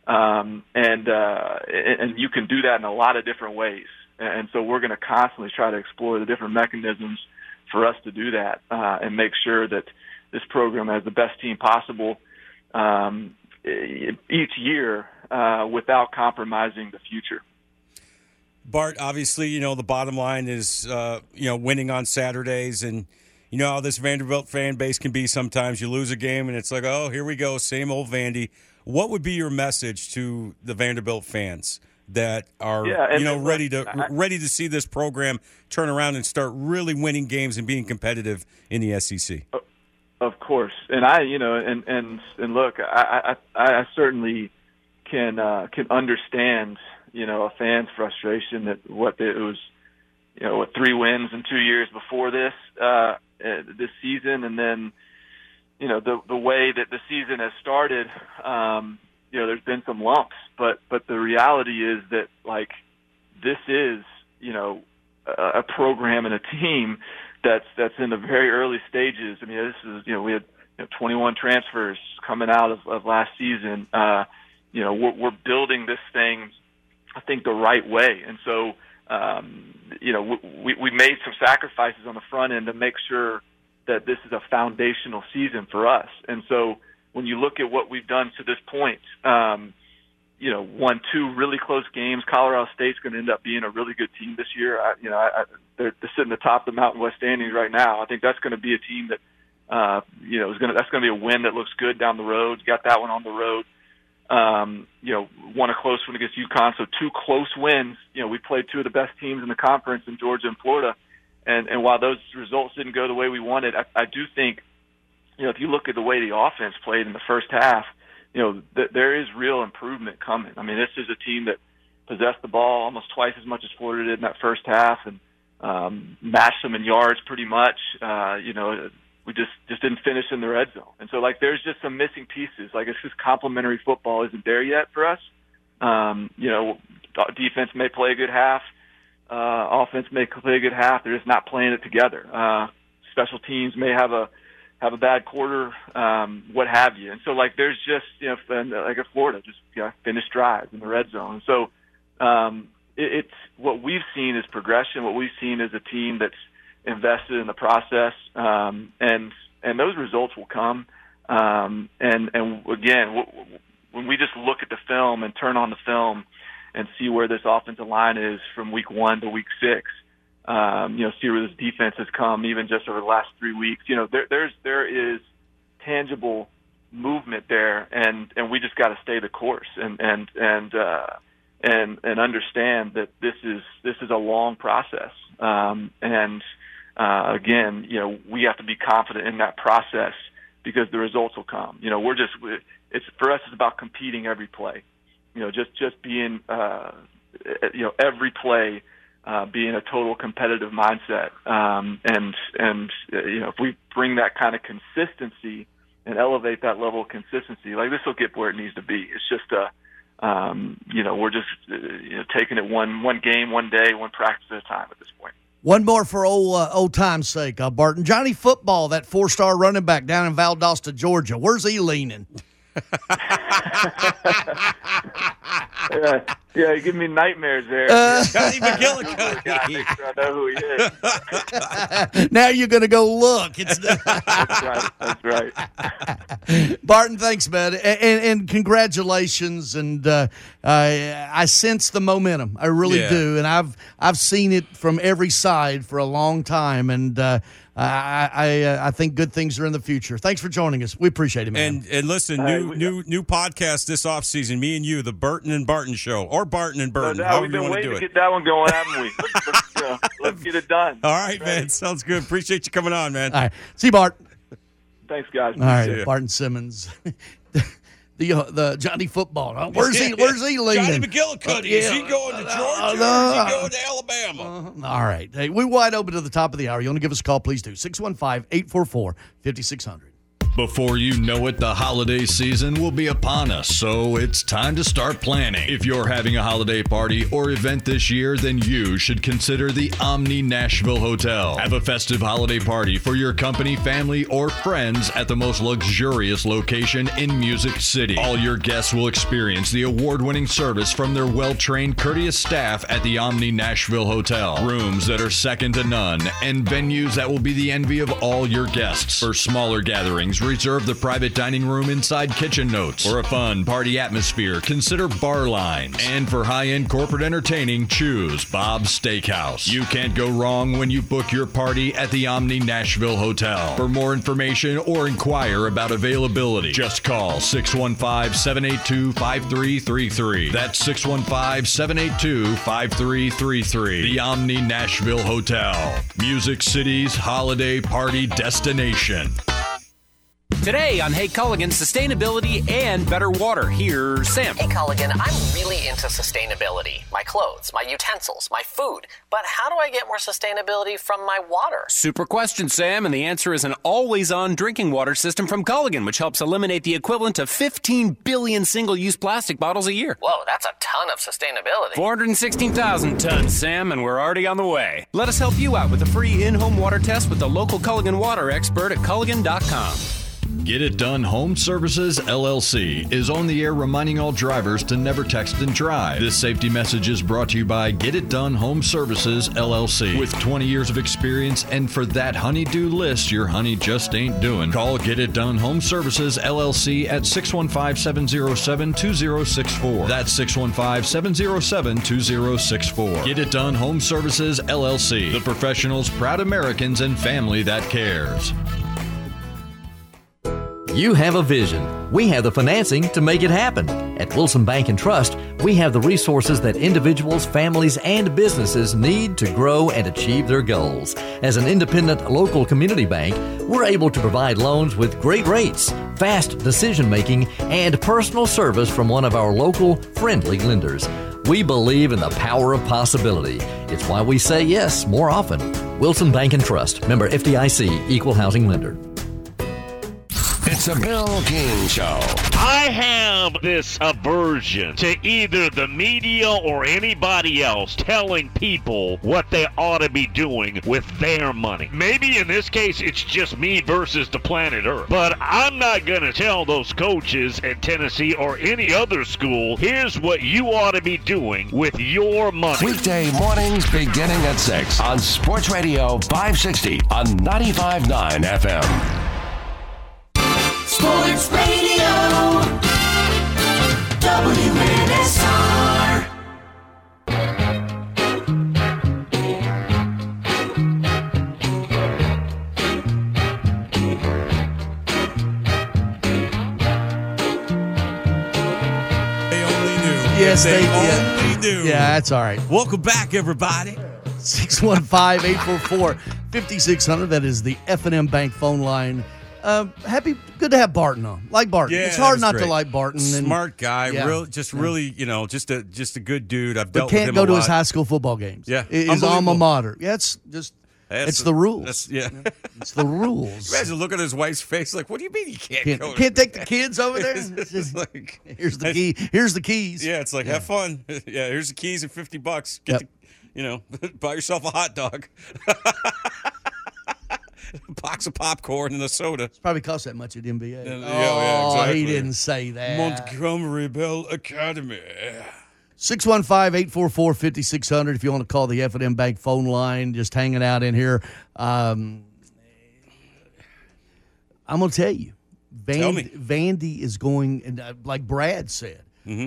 And you can do that in a lot of different ways. And so we're going to constantly try to explore the different mechanisms for us to do that, and make sure that this program has the best team possible each year, without compromising the future. Bart, obviously, the bottom line is, winning on Saturdays. And you know how this Vanderbilt fan base can be sometimes. You lose a game and it's like, oh, here we go, same old Vandy. What would be your message to the Vanderbilt fans that are, ready to see this program turn around and start really winning games and being competitive in the SEC? Of course. And and look, I certainly can understand, a fan's frustration that it was, 3 wins in 2 years before this season, and then, the way that the season has started, there's been some lumps, but the reality is that, like, this is, a program and a team that's in the very early stages. I mean, this is, we had 21 transfers coming out of last season. We're building this thing, I think, the right way. And so, we made some sacrifices on the front end to make sure that this is a foundational season for us. And so when you look at what we've done to this point, won 2 really close games. Colorado State's going to end up being a really good team this year. They're sitting atop the Mountain West standings right now. I think that's going to be a team that, that's going to be a win that looks good down the road. Got that one on the road. Won a close one against UConn, so 2 close wins. We played 2 of the best teams in the conference in Georgia and Florida. And while those results didn't go the way we wanted, I do think, if you look at the way the offense played in the first half, there is real improvement coming. I mean, this is a team that possessed the ball almost twice as much as Florida did in that first half, and matched them in yards pretty much. We just didn't finish in the red zone. And so, like, there's just some missing pieces. Like, it's just complementary football isn't there yet for us. Defense may play a good half. Offense may play a good half. They're just not playing it together. Special teams may have a bad quarter, what have you. And so, like, there's just, like at Florida, just finish drives in the red zone. So it's what we've seen is progression. What we've seen is a team that's invested in the process, and those results will come. And again, when we just look at the film and turn on the film and see where this offensive line is from week 1 to week 6, see where this defense has come even just over the last 3 weeks. There is tangible movement there, and we just got to stay the course and understand that this is a long process. Again, we have to be confident in that process because the results will come. For us, it's about competing every play. Just being, every play being a total competitive mindset. If we bring that kind of consistency and elevate that level of consistency, like, this will get where it needs to be. It's just we're just taking it one game, one day, one practice at a time at this point. One more for old time's sake, Barton. Johnny Football, that 4-star running back down in Valdosta, Georgia. Where's he leaning? Yeah, you give me nightmares there. Johnny McGillicuddy. I know who he is. Now you're going to go look. That's right. Barton, thanks, man, and congratulations. And I sense the momentum. I really do, and I've seen it from every side for a long time, and I think good things are in the future. Thanks for joining us. We appreciate it, man. And listen, new podcast this offseason, me and you, the Burton and Barton Show, or Barton and Burton, however we've you been want to do waiting it. to get that one going, haven't we? Let's get it done. All right, man. Sounds good. Appreciate you coming on, man. All right. See you, Bart. Thanks, guys. All right, Barton Simmons. The Johnny Football. Where's he leaning? Johnny McGillicuddy. Is he going to Georgia or is he going to Alabama? All right. Hey, we're wide open to the top of the hour. You want to give us a call, please do. 615-844-5600. Before you know it, the holiday season will be upon us, so it's time to start planning. If you're having a holiday party or event this year, then you should consider the Omni Nashville Hotel. Have a festive holiday party for your company, family, or friends at the most luxurious location in Music City. All your guests will experience the award-winning service from their well-trained, courteous staff at the Omni Nashville Hotel. Rooms that are second to none, and venues that will be the envy of all your guests. For smaller gatherings, reserve the private dining room inside kitchen notes. For a fun party atmosphere, consider bar lines. And for high-end corporate entertaining, choose Bob's Steakhouse. You can't go wrong when you book your party at the Omni Nashville Hotel. For more information or inquire about availability, just call 615-782-5333. That's 615-782-5333. The Omni Nashville Hotel, Music City's holiday party destination. Today on Hey Culligan, sustainability and better water. Here's Sam. Hey Culligan, I'm really into sustainability. My clothes, my utensils, my food. But how do I get more sustainability from my water? Super question, Sam, and the answer is an always-on drinking water system from Culligan, which helps eliminate the equivalent of 15 billion single-use plastic bottles a year. Whoa, that's a ton of sustainability. 416,000 tons, Sam, and we're already on the way. Let us help you out with a free in-home water test with the local Culligan water expert at Culligan.com. Get It Done Home Services, LLC is on the air reminding all drivers to never text and drive. This safety message is brought to you by Get It Done Home Services, LLC. With 20 years of experience and for that honey-do list your honey just ain't doing, call Get It Done Home Services, LLC at 615-707-2064. That's 615-707-2064. Get It Done Home Services, LLC. The professionals, proud Americans, and family that cares. You have a vision. We have the financing to make it happen. At Wilson Bank and Trust, we have the resources that individuals, families, and businesses need to grow and achieve their goals. As an independent local community bank, we're able to provide loans with great rates, fast decision-making, and personal service from one of our local, friendly lenders. We believe in the power of possibility. It's why we say yes more often. Wilson Bank and Trust, member FDIC, equal housing lender. It's a Bill King Show. I have this aversion to either the media or anybody else telling people what they ought to be doing with their money. Maybe in this case it's just me versus the planet Earth. But I'm not going to tell those coaches at Tennessee or any other school, here's what you ought to be doing with your money. Weekday mornings beginning at 6 on Sports Radio 560 on 95.9 FM. Sports Radio WNSR. Yes, they only do. Yeah, that's all right. Welcome back, everybody. 615-844-5600. That is the F&M Bank phone line. Good to have Barton on. Like Barton. Yeah, it's hard not great. to like Barton. Smart guy. Yeah. Really, just a good dude. I've dealt But with can't him go a to lot. his high school football games. Yeah. His alma mater. Yeah, it's just, it's the rules. Yeah. It's the rules. Imagine looking at his wife's face like, what do you mean you can't go? Can't take the kids over there? It's just like, here's the key. Here's the keys. Yeah, it's like, have fun. Yeah, here's the keys and $50. Get buy yourself a hot dog. A box of popcorn and a soda. It's probably cost that much at NBA. Yeah, exactly. He didn't say that. Montgomery Bell Academy. 615-844-5600 if you want to call the F&M Bank phone line. Just hanging out in here. I'm going to tell you. Tell me. Vandy is going, and like Brad said,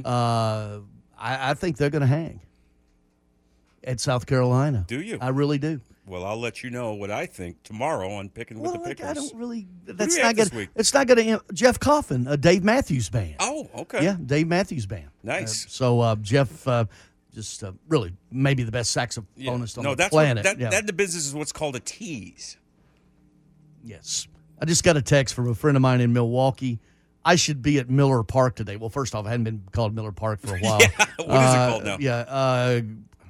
I think they're going to hang at South Carolina. Do you? I really do. Well, I'll let you know what I think tomorrow on Picking with the Pickers. I don't really. Who That's do we not have this good. week? It's not going to. Jeff Coffin, a Dave Matthews Band. Oh, okay. Yeah, Dave Matthews Band. Nice. So Jeff, just really maybe the best saxophonist on the planet. That in the business is what's called a tease. Yes. I just got a text from a friend of mine in Milwaukee. I should be at Miller Park today. Well, first off, I hadn't been called Miller Park for a while. Yeah, what is it called now? Yeah,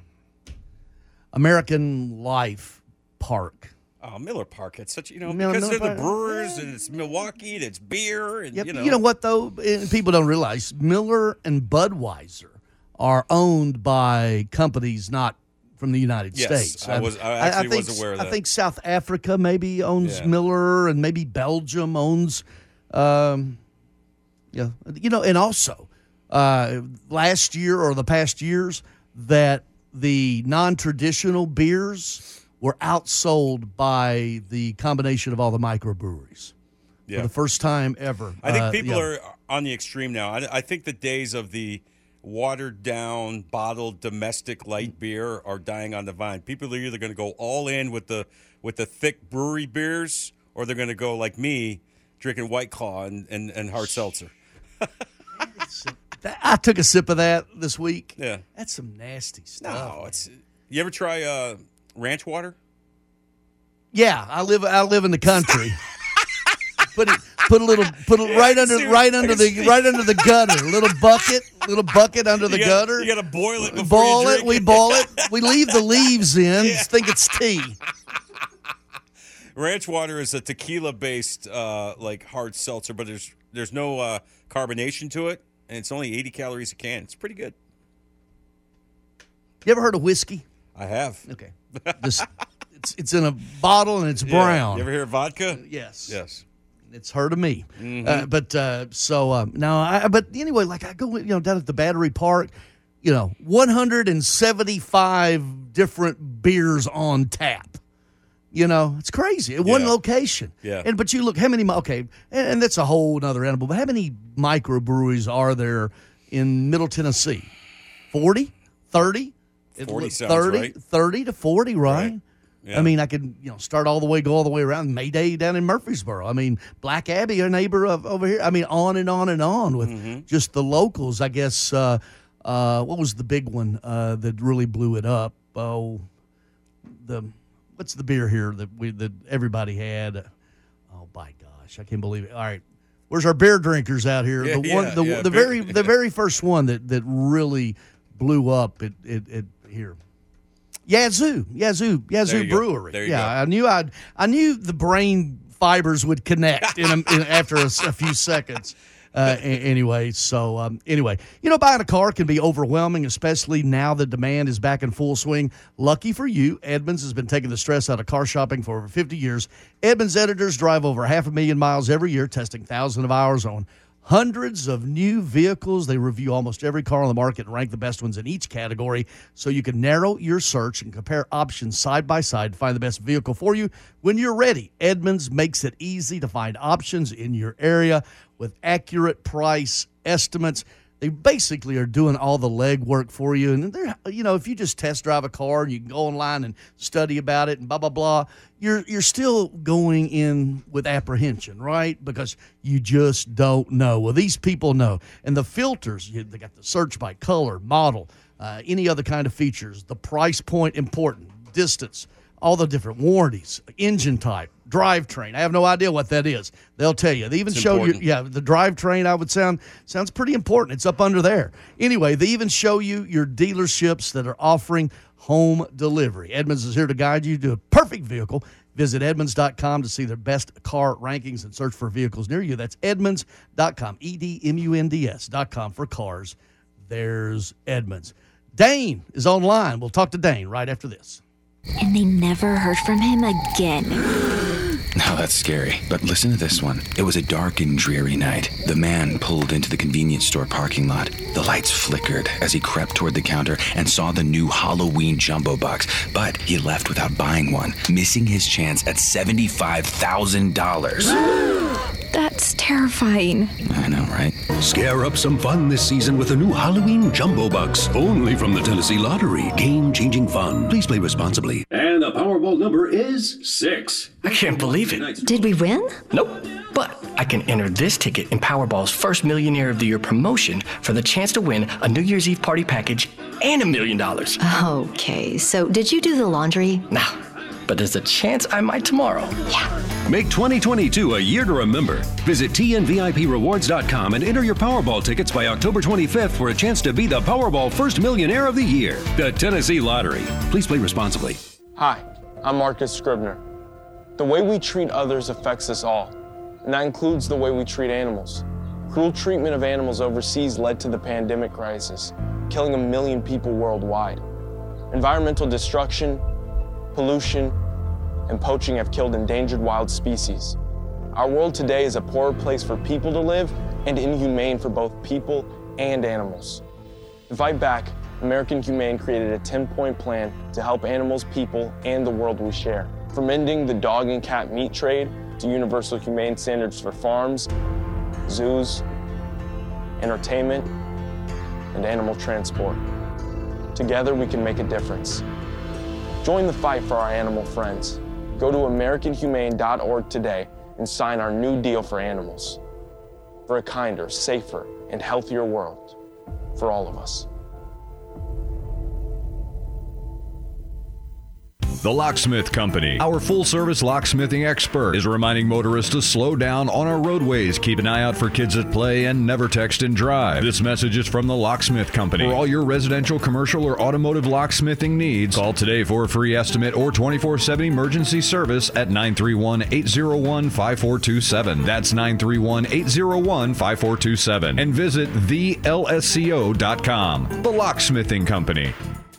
American Life Park. Oh, Miller Park. It's such, because Miller they're Park. the Brewers and it's Milwaukee and it's beer and, Yep. You know what, though? People don't realize Miller and Budweiser are owned by companies not from the United States. I actually was aware of that. I think South Africa maybe owns Miller, and maybe Belgium owns, and also last year or the past years that the non-traditional beers were outsold by the combination of all the microbreweries. for the first time ever. I think people are on the extreme now. I think the days of the watered down, bottled domestic light beer are dying on the vine. People are either going to go all in with the thick brewery beers, or they're going to go like me, drinking White Claw and hard seltzer. I took a sip of that this week. Yeah, that's some nasty stuff. No, you ever try ranch water? Yeah, I live in the country. Put it right under the gutter. Little bucket under the gutter. You got to boil it before you drink We boil it. We leave the leaves in. Yeah. Think it's tea. Ranch water is a tequila-based like hard seltzer, but there's no carbonation to it, and it's only 80 calories a can. It's pretty good. You ever heard of whiskey? I have. Okay. It's in a bottle and it's brown. You ever hear of vodka? Yes. Yes. It's heard of me. Mm-hmm. But anyway, like I go, down at the Battery Park, 175 different beers on tap. It's crazy at one location. Yeah. But you look, how many? Okay, and that's a whole other animal. But how many microbreweries are there in Middle Tennessee? 40, 30. 40 sounds 30, right. 30 to 40, right? Yeah. I mean, I could start all the way, go all the way around. Mayday down in Murfreesboro. I mean, Black Abbey, a neighbor over here. I mean, on and on and on with just the locals. I guess what was the big one that really blew it up? What's the beer here that everybody had? Oh my gosh, I can't believe it. All right, where's our beer drinkers out here? The very first one that really blew up. It here. Yazoo Brewery. There you go. I knew the brain fibers would connect after a few seconds. Anyway, buying a car can be overwhelming, especially now that demand is back in full swing. Lucky for you, Edmunds has been taking the stress out of car shopping for over 50 years. Edmunds editors drive over 500,000 miles every year, testing thousands of hours on hundreds of new vehicles. They review almost every car on the market and rank the best ones in each category so you can narrow your search and compare options side by side to find the best vehicle for you when you're ready. Edmunds makes it easy to find options in your area with accurate price estimates. They basically are doing all the legwork for you. And they're, if you just test drive a car and you can go online and study about it and blah, blah, blah, you're still going in with apprehension, right? Because you just don't know. Well, these people know. And the filters, they got the search by color, model, any other kind of features, the price point important, distance, all the different warranties, engine type, drivetrain. I have no idea what that is. They'll tell you. They even show you, the drivetrain, sounds pretty important. It's up under there. Anyway, they even show you your dealerships that are offering home delivery. Edmunds is here to guide you to a perfect vehicle. Visit Edmunds.com to see their best car rankings and search for vehicles near you. That's Edmunds.com, EDMUNDS.com for cars. There's Edmunds. Dane is online. We'll talk to Dane right after this. And they never heard from him again. Now that's scary. But listen to this one. It was a dark and dreary night. The man pulled into the convenience store parking lot. The lights flickered as he crept toward the counter and saw the new Halloween jumbo box. But he left without buying one, missing his chance at $75,000. That's terrifying. I know, right? Scare up some fun this season with a new Halloween Jumbo Bucks, only from the Tennessee Lottery. Game-changing fun. Please play responsibly. And the Powerball number is 6. I can't believe it. Did we win? Nope. But I can enter this ticket in Powerball's first Millionaire of the Year promotion for the chance to win a New Year's Eve party package and $1 million. Okay, so did you do the laundry? No. But there's a chance I might tomorrow. Yeah. Make 2022 a year to remember. Visit TNVIPrewards.com and enter your Powerball tickets by October 25th for a chance to be the Powerball First Millionaire of the Year. The Tennessee Lottery. Please play responsibly. Hi, I'm Marcus Scribner. The way we treat others affects us all, and that includes the way we treat animals. Cruel treatment of animals overseas led to the pandemic crisis, killing 1 million people worldwide. Environmental destruction, pollution, and poaching have killed endangered wild species. Our world today is a poorer place for people to live and inhumane for both people and animals. To fight back, American Humane created a 10-point plan to help animals, people, and the world we share. From ending the dog and cat meat trade to universal humane standards for farms, zoos, entertainment, and animal transport. Together, we can make a difference. Join the fight for our animal friends. Go to AmericanHumane.org today and sign our new deal for animals. For a kinder, safer, and healthier world for all of us. The Locksmith Company, our full-service locksmithing expert, is reminding motorists to slow down on our roadways, keep an eye out for kids at play, and never text and drive. This message is from the Locksmith Company. For all your residential, commercial, or automotive locksmithing needs, call today for a free estimate or 24/7 emergency service at 931-801-5427. That's 931-801-5427. And visit thelsco.com. The Locksmithing Company.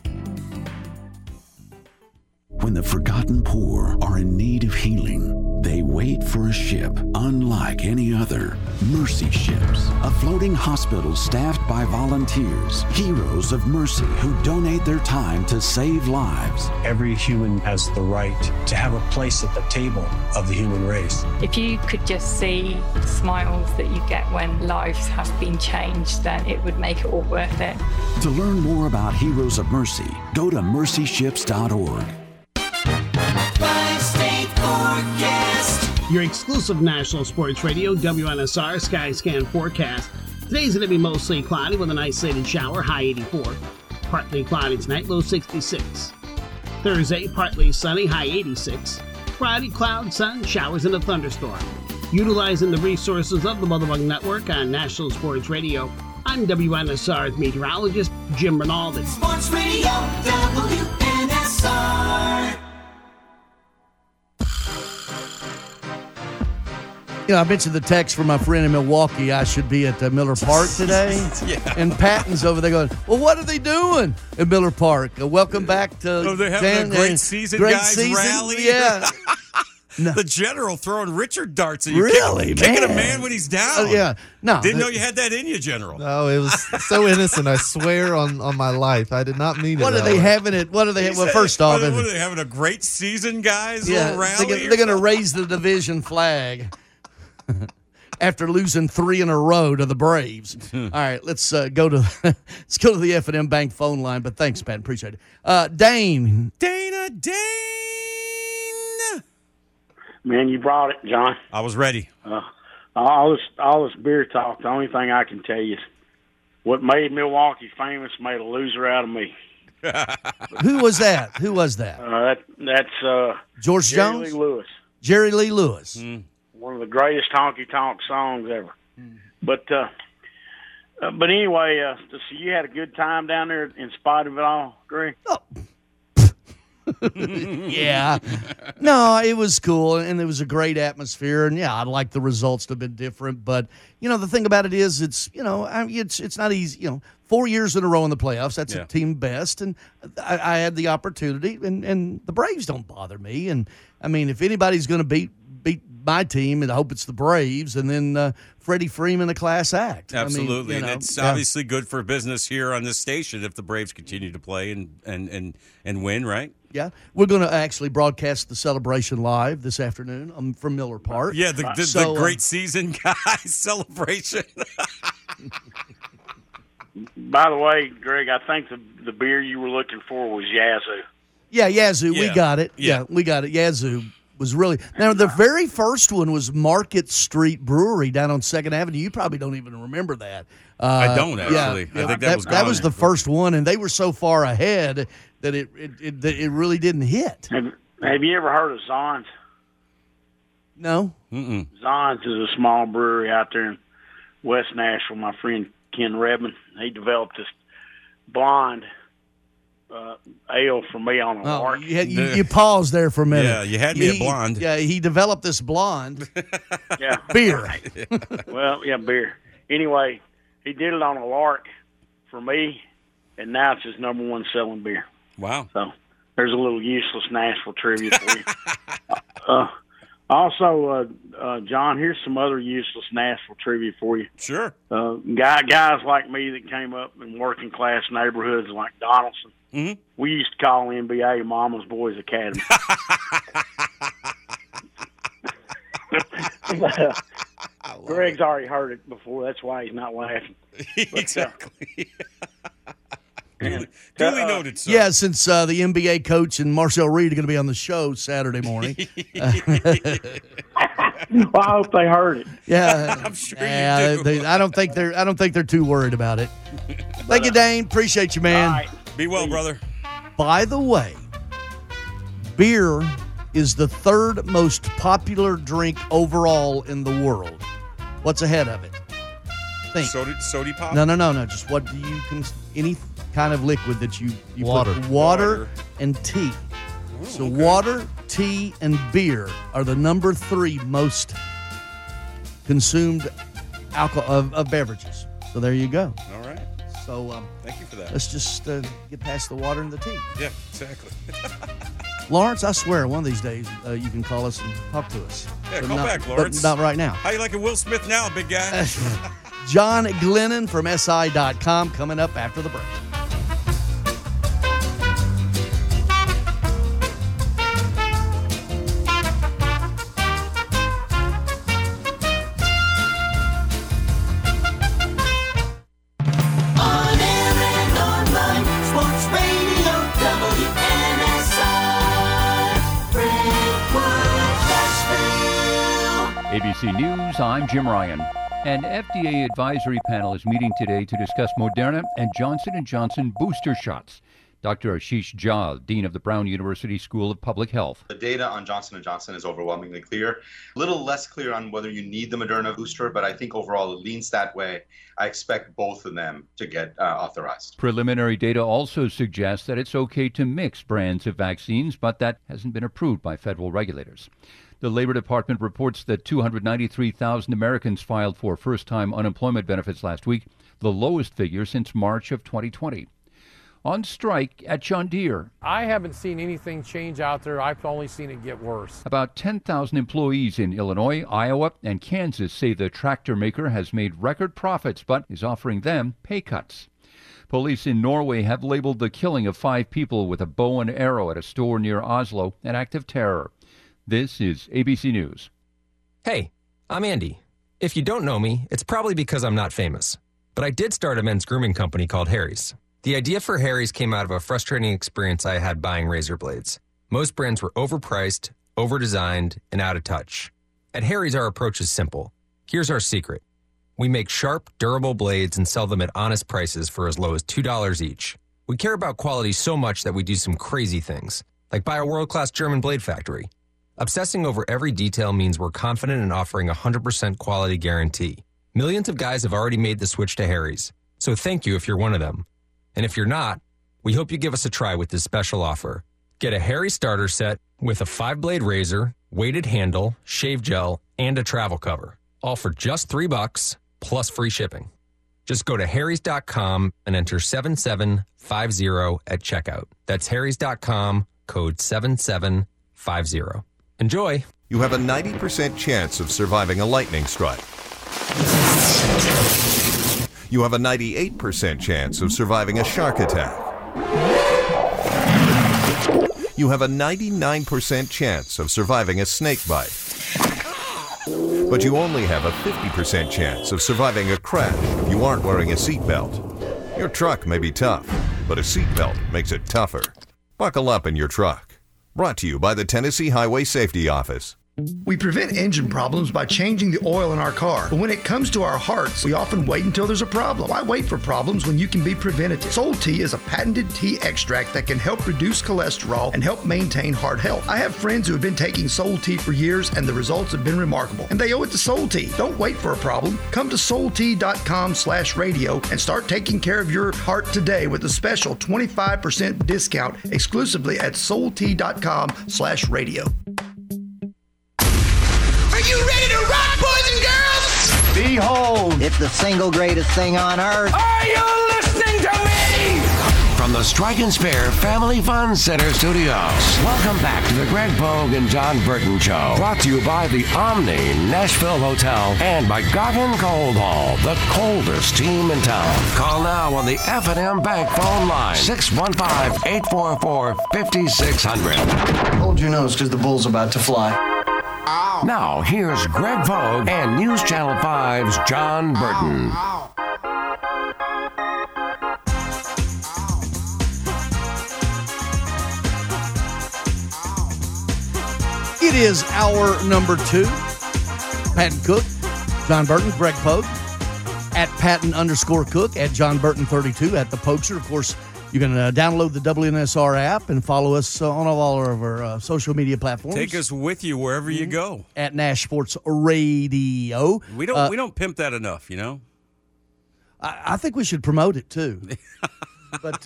When the forgotten poor are in need of healing, they wait for a ship unlike any other. Mercy Ships, a floating hospital staffed by volunteers, heroes of mercy who donate their time to save lives. Every human has the right to have a place at the table of the human race. If you could just see the smiles that you get when lives have been changed, then it would make it all worth it. To learn more about Heroes of Mercy, go to mercyships.org. Five-state forecast. Your exclusive national sports radio, WNSR Skyscan forecast. Today's going to be mostly cloudy with an isolated shower, high 84. Partly cloudy tonight, low 66. Thursday, partly sunny, high 86. Friday, cloud, sun, showers, and a thunderstorm. Utilizing the resources of the Mother Bug Network on National Sports Radio, I'm WNSR's meteorologist, Jim Rinaldi. Sports Radio, WNSR. You know, I mentioned the text from my friend in Milwaukee. I should be at Miller Park today. Yeah. And Patton's over there going, well, what are they doing at Miller Park? Welcome back to... Oh, they're having a great season, guys, rally. Yeah. No. The general throwing Richard darts at you. Really, kicking a man when he's down. Yeah. No. Didn't know you had that in you, General. No, it was so innocent. I swear on my life. I did not mean it. What are they having it? What are they... Well, first off... What are they having, a great season, guys? Yeah, little rally? they're going to raise the division flag. After losing 3 in a row to the Braves. All right, let's go to the F&M Bank phone line. But thanks, Pat. Appreciate it. Dane. Dane. Man, you brought it, John. I was ready. All this beer talk, the only thing I can tell you is what made Milwaukee famous made a loser out of me. Who was that? That's George Jerry Jones? Lee Lewis. Jerry Lee Lewis. One of the greatest honky-tonk songs ever. But anyway, so you had a good time down there in spite of it all, Greg? Oh. Yeah. No, it was cool, and it was a great atmosphere, and yeah, I'd like the results to have been different, but, you know, the thing about it is it's not easy, 4 years in a row in the playoffs, that's a team best, and I had the opportunity, and the Braves don't bother me, and, I mean, if anybody's going to beat my team, and I hope it's the Braves, and then Freddie Freeman, a class act. Absolutely. I mean, and it's obviously good for business here on this station if the Braves continue to play and win, right? Yeah. We're going to actually broadcast the celebration live this afternoon from Miller Park. Yeah, the great season, guys, celebration. By the way, Greg, I think the beer you were looking for was Yazoo. Yeah, Yazoo. Yeah. We got it. Yeah. We got it. Yazoo was really... Now, the very first one was Market Street Brewery down on 2nd Avenue. You probably don't even remember that. I don't, actually. I think that was gone. That was the first one, and they were so far ahead that it really didn't hit. Have you ever heard of Zons? No. Mm-mm. Zons is a small brewery out there in West Nashville. My friend Ken Redmond, he developed this blonde ale for me on a lark. You paused there for a minute. Yeah, you had me at blonde. Yeah, he developed this blonde. Yeah. Beer. Well, yeah, beer. Anyway, he did it on a lark for me, and now it's his number one selling beer. Wow. So there's a little useless Nashville trivia for you. Also, John, here's some other useless Nashville trivia for you. Sure. Guys like me that came up in working class neighborhoods like Donaldson, we used to call NBA Mama's Boys Academy. Greg's already heard it before. That's why he's not laughing. Exactly. Duly noted, sir. Yeah, since the NBA coach and Marcel Reed are going to be on the show Saturday morning. Well, I hope they heard it. Yeah, I'm sure you do. I don't think they're too worried about it. Thank you, Dane. Appreciate you, man. All right. Be well, brother. By the way, beer is the third most popular drink overall in the world. What's ahead of it? Think. Soda pop? No. Just what do you any kind of liquid that you Water. put water and tea. Ooh, so okay. water, tea, and beer are the number 3 most consumed alcohol of beverages. So there you go. All right. So thank you for that. Let's just get past the water and the tea. Yeah, exactly. Lawrence, I swear, one of these days you can call us and talk to us. Yeah, But call not- back, Lawrence. But not right now. How you liking Will Smith now, big guy? John Glennon from SI.com coming up after the break. On air and online, Sports Radio WNSR, Brentwood, Nashville. ABC News, I'm Jim Ryan. An FDA advisory panel is meeting today to discuss Moderna and Johnson & Johnson booster shots. Dr. Ashish Jha, Dean of the Brown University School of Public Health. The data on Johnson & Johnson is overwhelmingly clear. A little less clear on whether you need the Moderna booster, but I think overall it leans that way. I expect both of them to get authorized. Preliminary data also suggests that it's okay to mix brands of vaccines, but that hasn't been approved by federal regulators. The Labor Department reports that 293,000 Americans filed for first-time unemployment benefits last week, the lowest figure since March of 2020. On strike at John Deere. I haven't seen anything change out there. I've only seen it get worse. About 10,000 employees in Illinois, Iowa, and Kansas say the tractor maker has made record profits but is offering them pay cuts. Police in Norway have labeled the killing of 5 people with a bow and arrow at a store near Oslo an act of terror. This is ABC News. Hey, I'm Andy. If you don't know me, it's probably because I'm not famous. But I did start a men's grooming company called Harry's. The idea for Harry's came out of a frustrating experience I had buying razor blades. Most brands were overpriced, overdesigned, and out of touch. At Harry's, our approach is simple. Here's our secret. We make sharp, durable blades and sell them at honest prices for as low as $2 each. We care about quality so much that we do some crazy things, like buy a world-class German blade factory. Obsessing over every detail means we're confident in offering a 100% quality guarantee. Millions of guys have already made the switch to Harry's, so thank you if you're one of them. And if you're not, we hope you give us a try with this special offer. Get a Harry's starter set with a 5-blade razor, weighted handle, shave gel, and a travel cover. All for just $3 plus free shipping. Just go to harrys.com and enter 7750 at checkout. That's harrys.com, code 7750. Enjoy. You have a 90% chance of surviving a lightning strike. You have a 98% chance of surviving a shark attack. You have a 99% chance of surviving a snake bite. But you only have a 50% chance of surviving a crash if you aren't wearing a seatbelt. Your truck may be tough, but a seatbelt makes it tougher. Buckle up in your truck. Brought to you by the Tennessee Highway Safety Office. We prevent engine problems by changing the oil in our car. But when it comes to our hearts, we often wait until there's a problem. Why wait for problems when you can be preventative? Soul Tea is a patented tea extract that can help reduce cholesterol and help maintain heart health. I have friends who have been taking Soul Tea for years and the results have been remarkable. And they owe it to Soul Tea. Don't wait for a problem. Come to soultea.com/radio and start taking care of your heart today with a special 25% discount exclusively at soultea.com/radio. Are you ready to rock, boys and girls? Behold, it's the single greatest thing on earth. Are you listening to me? From the Strike and Spare Family Fun Center Studios, welcome back to the Greg Pogue and John Burton Show. Brought to you by the Omni Nashville Hotel and by Goggin Cold Hall, the coldest team in town. Call now on the F&M Bank phone line, 615-844-5600. Hold your nose because the bull's about to fly. Now, here's Greg Vogue and News Channel 5's John Burton. It is hour number 2. Patton Cook, John Burton, Greg Pogue, at Patton_Cook, at John Burton 32, at The Poacher. Of course, you can download the WNSR app and follow us on all of our social media platforms. Take us with you wherever you go. At Nash Sports Radio. We don't pimp that enough, you know? I think we should promote it, too. But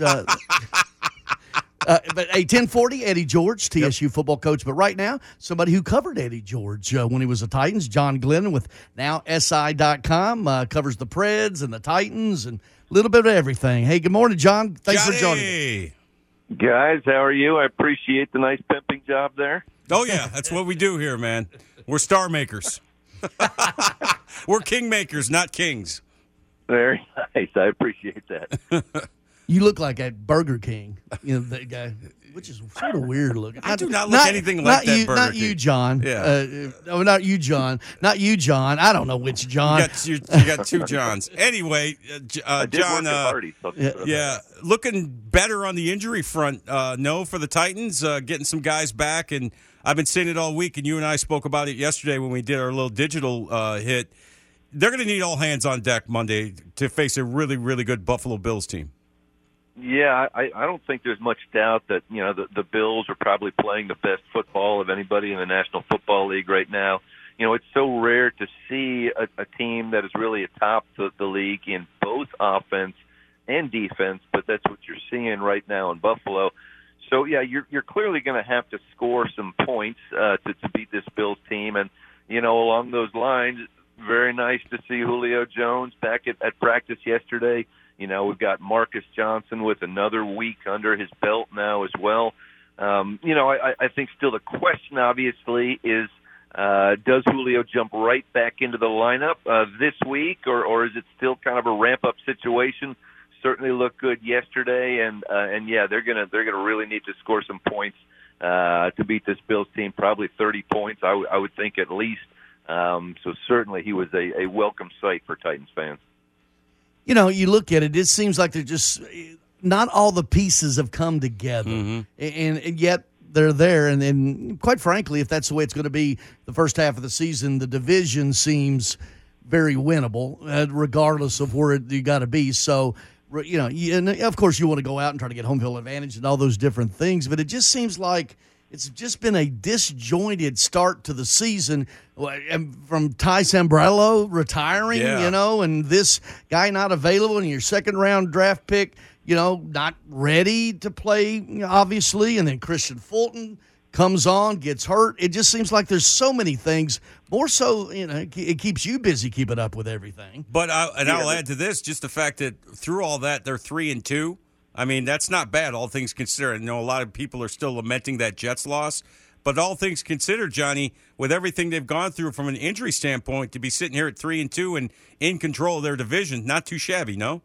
hey, 1040, Eddie George, TSU football coach. But right now, somebody who covered Eddie George when he was a Titans, John Glennon with now SI.com, covers the Preds and the Titans and a little bit of everything. Hey, good morning, John. Thanks for joining me. Guys, how are you? I appreciate the nice pimping job there. Oh, yeah, that's what we do here, man. We're star makers. We're king makers, not kings. Very nice. I appreciate that. You look like at Burger King, that guy, which is sort of weird looking. I do not look anything like that Burger King. Not you, John. Yeah. Not you, John. Not you, John. I don't know which John. You got two Johns. Anyway, John, looking better on the injury front, for the Titans, getting some guys back. And I've been saying it all week, and you and I spoke about it yesterday when we did our little digital hit. They're going to need all hands on deck Monday to face a really, really good Buffalo Bills team. Yeah, I don't think there's much doubt that, the Bills are probably playing the best football of anybody in the National Football League right now. It's so rare to see a team that is really atop the league in both offense and defense, but that's what you're seeing right now in Buffalo. So, yeah, you're clearly going to have to score some points to beat this Bills team. And, along those lines, very nice to see Julio Jones back at practice yesterday. We've got Marcus Johnson with another week under his belt now as well. I think still the question, obviously, is does Julio jump right back into the lineup this week, or is it still kind of a ramp-up situation? Certainly looked good yesterday, and they're gonna really need to score some points to beat this Bills team. Probably 30 points, I would think at least. So certainly he was a welcome sight for Titans fans. You look at it, it seems like they're just not all the pieces have come together, and yet they're there. And quite frankly, if that's the way it's going to be the first half of the season, the division seems very winnable, regardless of where you got to be. So, and of course, you want to go out and try to get home field advantage and all those different things, but it just seems like it's just been a disjointed start to the season, from Ty Sambrello retiring, and this guy not available, and your second-round draft pick, not ready to play, obviously, and then Christian Fulton comes on, gets hurt. It just seems like there's so many things. More so, it keeps you busy keeping up with everything. But I'll add to this, just the fact that through all that, they're 3-2. I mean, that's not bad, all things considered. I know a lot of people are still lamenting that Jets loss. But all things considered, Johnny, with everything they've gone through from an injury standpoint, to be sitting here at 3-2 and in control of their division, not too shabby, no?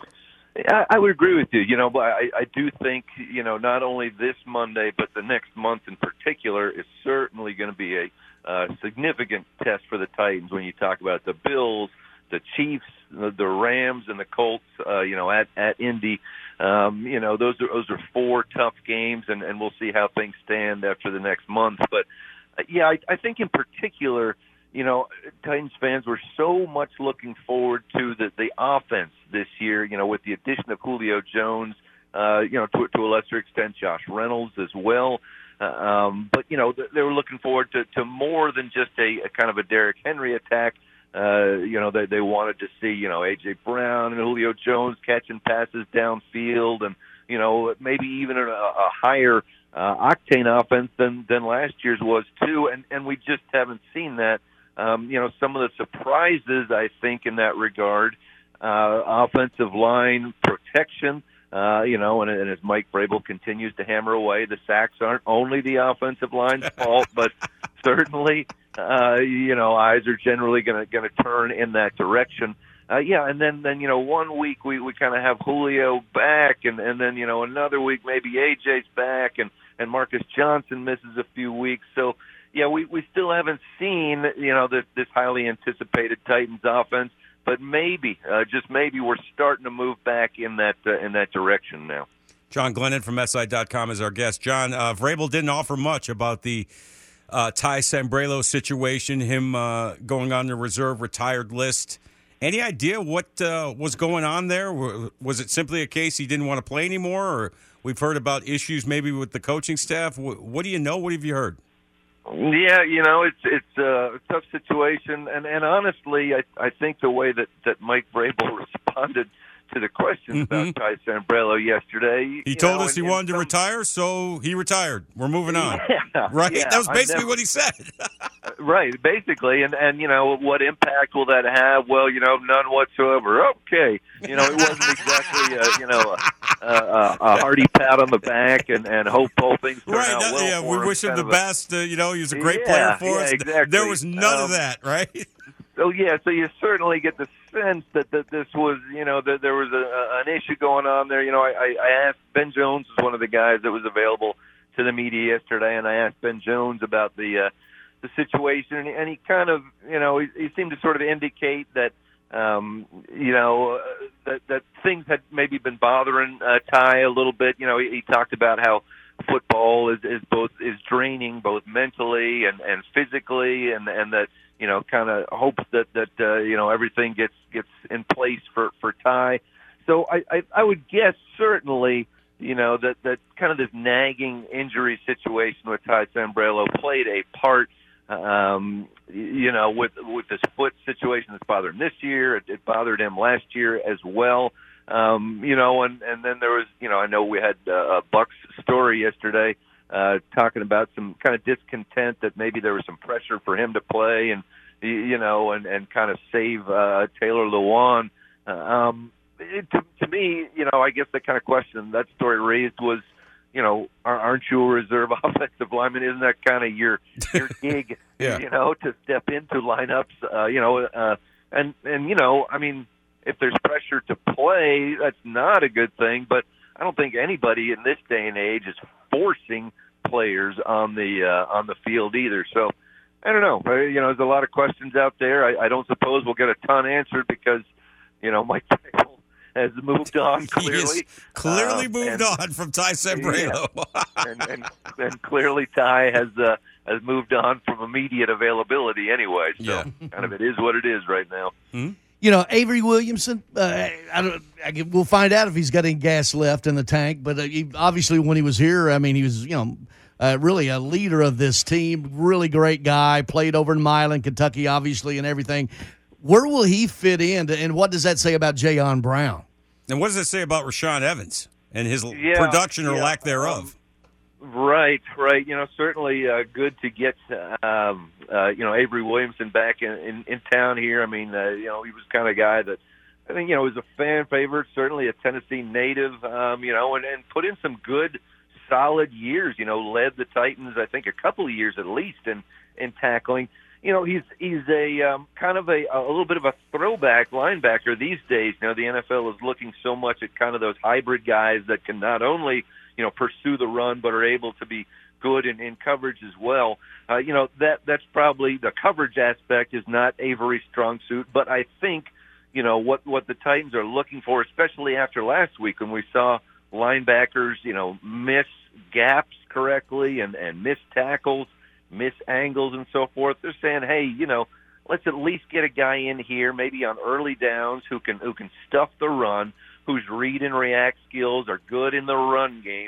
I would agree with you. But I do think, not only this Monday, but the next month in particular is certainly going to be a significant test for the Titans when you talk about the Bills, the Chiefs, the Rams, and the Colts, at Indy. Those are 4 tough games, and we'll see how things stand after the next month. But, I think in particular, Titans fans were so much looking forward to the offense this year, with the addition of Julio Jones, to a lesser extent Josh Reynolds as well. But, they were looking forward to more than just a kind of a Derrick Henry attack. They wanted to see, A.J. Brown and Julio Jones catching passes downfield and, maybe even a higher octane offense than last year's was too. And we just haven't seen that. Some of the surprises, I think, in that regard, offensive line protection, and as Mike Vrabel continues to hammer away, the sacks aren't only the offensive line's fault, but certainly, eyes are generally going to turn in that direction. And then 1 week we kind of have Julio back, and then another week maybe AJ's back, and Marcus Johnson misses a few weeks. So we still haven't seen, this highly anticipated Titans offense, but maybe, just maybe, we're starting to move back in that direction now. John Glennon from SI.com is our guest. John, Vrabel didn't offer much about the Ty Sambrailo situation, him going on the reserve retired list. Any idea what was going on there? Was it simply a case he didn't want to play anymore, or we've heard about issues maybe with the coaching staff? What do you know? What have you heard? Yeah, it's a tough situation, and honestly, I think the way that Mike Vrabel responded to the questions about Ty Sambrailo yesterday, he told us he wanted to retire, so he retired. We're moving on. Yeah, right? Yeah, that was basically what he said. Right, basically, and what impact will that have? Well, none whatsoever. Okay, it wasn't exactly a hearty pat on the back and hope all things turn out well. Yeah, for we him, wish him the best. He was a great player for us. Exactly. There was none of that, right? So you certainly get the sense that this was, that there was an issue going on there. I asked Ben Jones, was one of the guys that was available to the media yesterday, and I asked Ben Jones about the situation, and he kind of, he seemed to sort of indicate that, that things had maybe been bothering Ty a little bit. He talked about how football is draining both mentally and physically, and that kind of hopes that everything gets in place for Ty. So I would guess certainly that kind of this nagging injury situation with Ty Sambrailo played a part. With this foot situation that's bothered him this year, it bothered him last year as well. And then there was, I know we had a Buck's story yesterday talking about some kind of discontent that maybe there was some pressure for him to play and kind of save Taylor Lewan. To me, I guess the kind of question that story raised was, aren't you a reserve offensive lineman? Isn't that kind of your gig, to step into lineups, and if there's pressure to play, that's not a good thing, but I don't think anybody in this day and age is forcing players on the field either. So I don't know. There's a lot of questions out there. I don't suppose we'll get a ton answered because, Mike Vrabel has moved on clearly. Clearly moved on from Ty Sambrailo. Yeah. and clearly Ty has moved on from immediate availability anyway. So kind of it is what it is right now. Mm-hmm. Avery Williamson, we'll find out if he's got any gas left in the tank. But obviously when he was here, he was, really a leader of this team. Really great guy. Played over in Milan, Kentucky, obviously, and everything. Where will he fit in, and what does that say about Jayon Brown? And what does it say about Rashaan Evans and his production or lack thereof? Right. Certainly good to get, Avery Williamson back in town here. He was kind of a guy that I think, was a fan favorite, certainly a Tennessee native, and put in some good, solid years, led the Titans, I think, a couple of years at least in tackling. He's a kind of a little bit of a throwback linebacker these days. The NFL is looking so much at kind of those hybrid guys that can not only, pursue the run, but are able to be good in coverage as well. That's probably the coverage aspect is not Avery's strong suit, but I think, what the Titans are looking for, especially after last week when we saw linebackers, miss gaps correctly and miss tackles, miss angles and so forth. They're saying, hey, let's at least get a guy in here, maybe on early downs, who can stuff the run, whose read and react skills are good in the run game.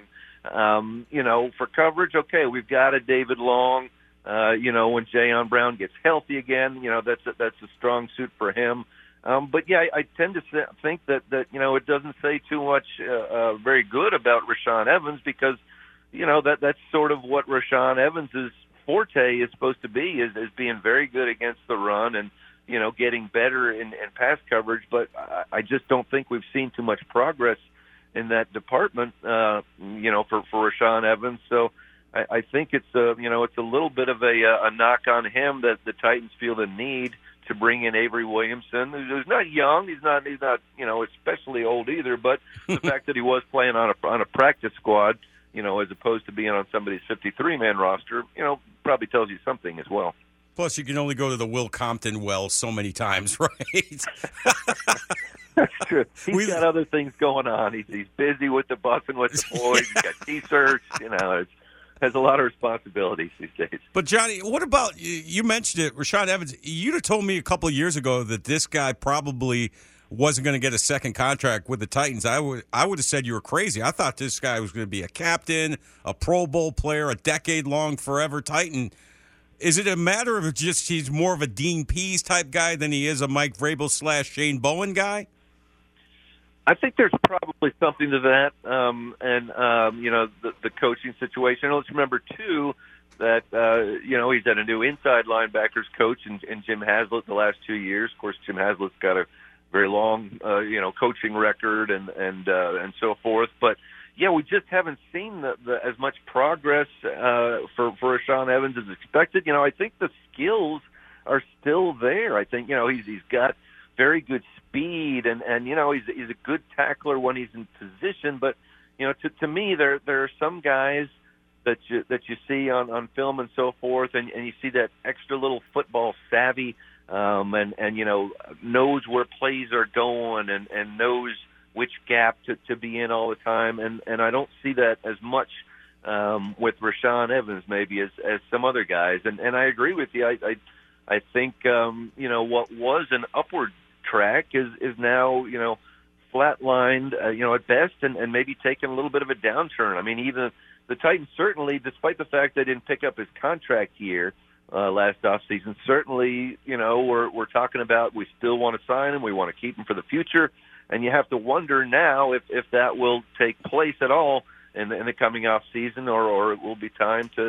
For coverage, okay, we've got a David Long. When Jayon Brown gets healthy again, that's a strong suit for him. But I tend to think that it doesn't say too much very good about Rashaan Evans because that's sort of what Rashaan Evans' forte is supposed to be is being very good against the run and getting better in pass coverage. But I just don't think we've seen too much progress in that department. For Rashaan Evans. So I think it's a little bit of a knock on him that the Titans feel the need to bring in Avery Williamson, who's not young. He's not especially old either. But the fact that he was playing on a practice squad, as opposed to being on somebody's 53-man roster, probably tells you something as well. Plus, you can only go to the Will Compton well so many times, right? That's true. He's got other things going on. He's busy with the buffing with the boys. He's got T-shirts. Has a lot of responsibilities these days. But, Johnny, what about, you mentioned it, Rashaan Evans. You'd have told me a couple of years ago that this guy probably wasn't going to get a second contract with the Titans. I would have said you were crazy. I thought this guy was going to be a captain, a Pro Bowl player, a decade-long, forever Titan. Is it a matter of just he's more of a Dean Pease type guy than he is a Mike Vrabel / Shane Bowen guy? I think there's probably something to that, the coaching situation. Let's remember, too, that, he's had a new inside linebackers coach in Jim Haslett the last 2 years. Of course, Jim Haslett's got a very long, coaching record and so forth. But, yeah, we just haven't seen as much progress for Rashaan Evans as expected. I think the skills are still there. I think, he's got very good speed, and he's a good tackler when he's in position. But to me, there are some guys that you see on film and so forth, and you see that extra little football savvy, and knows where plays are going, and knows which gap to be in all the time. And I don't see that as much with Rashaan Evans maybe as some other guys. And I agree with you. I think what was an upward track is now flatlined at best, and maybe taking a little bit of a downturn. I mean, even the Titans certainly, despite the fact they didn't pick up his contract year last offseason, certainly we're talking about we still want to sign him, we want to keep him for the future, and you have to wonder now if that will take place at all in the coming off season, or it will be time to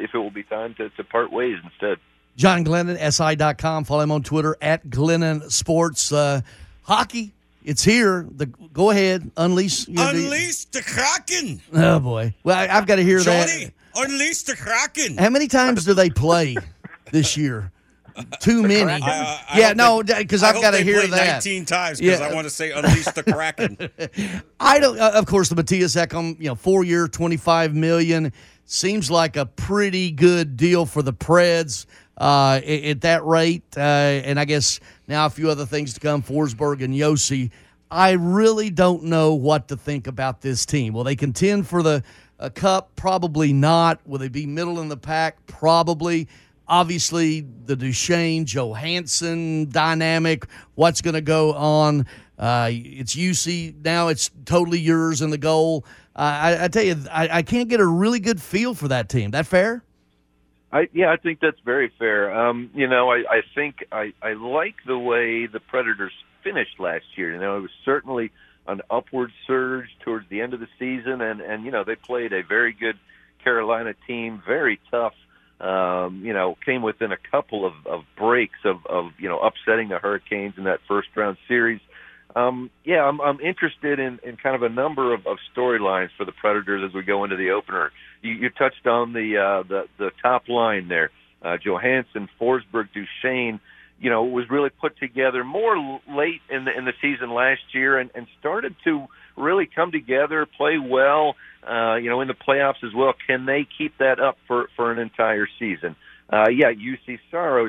part ways instead. John Glennon, SI.com. Follow him on Twitter, @Glennon Sports. Hockey, it's here. Go ahead, unleash. Unleash the Kraken. Oh, boy. Well, I've got to hear Johnny, that. Unleash the Kraken. How many times do they play this year? Too many. Because I've got to hear that. 19 times because I want to say unleash the Kraken. I don't. Of course, the Matthias Ekholm, 4-year, $25 million seems like a pretty good deal for the Preds. At that rate, and I guess now a few other things to come, Forsberg and Yossi. I really don't know what to think about this team. Will they contend for the Cup? Probably not. Will they be middle in the pack? Probably. Obviously, the Duchesne, Johansson dynamic, what's going to go on? It's Yossi. Now it's totally yours in the goal. I tell you, I can't get a really good feel for that team. That fair? I think that's very fair. I think I like the way the Predators finished last year. It was certainly an upward surge towards the end of the season, and they played a very good Carolina team, very tough. Came within a couple of breaks of upsetting the Hurricanes in that first round series. I'm interested in kind of a number of storylines for the Predators as we go into the opener. You touched on the top line there. Johansson, Forsberg, Duchesne, was really put together more late in the season last year and started to really come together, play well, in the playoffs as well. Can they keep that up for an entire season? UC Saros,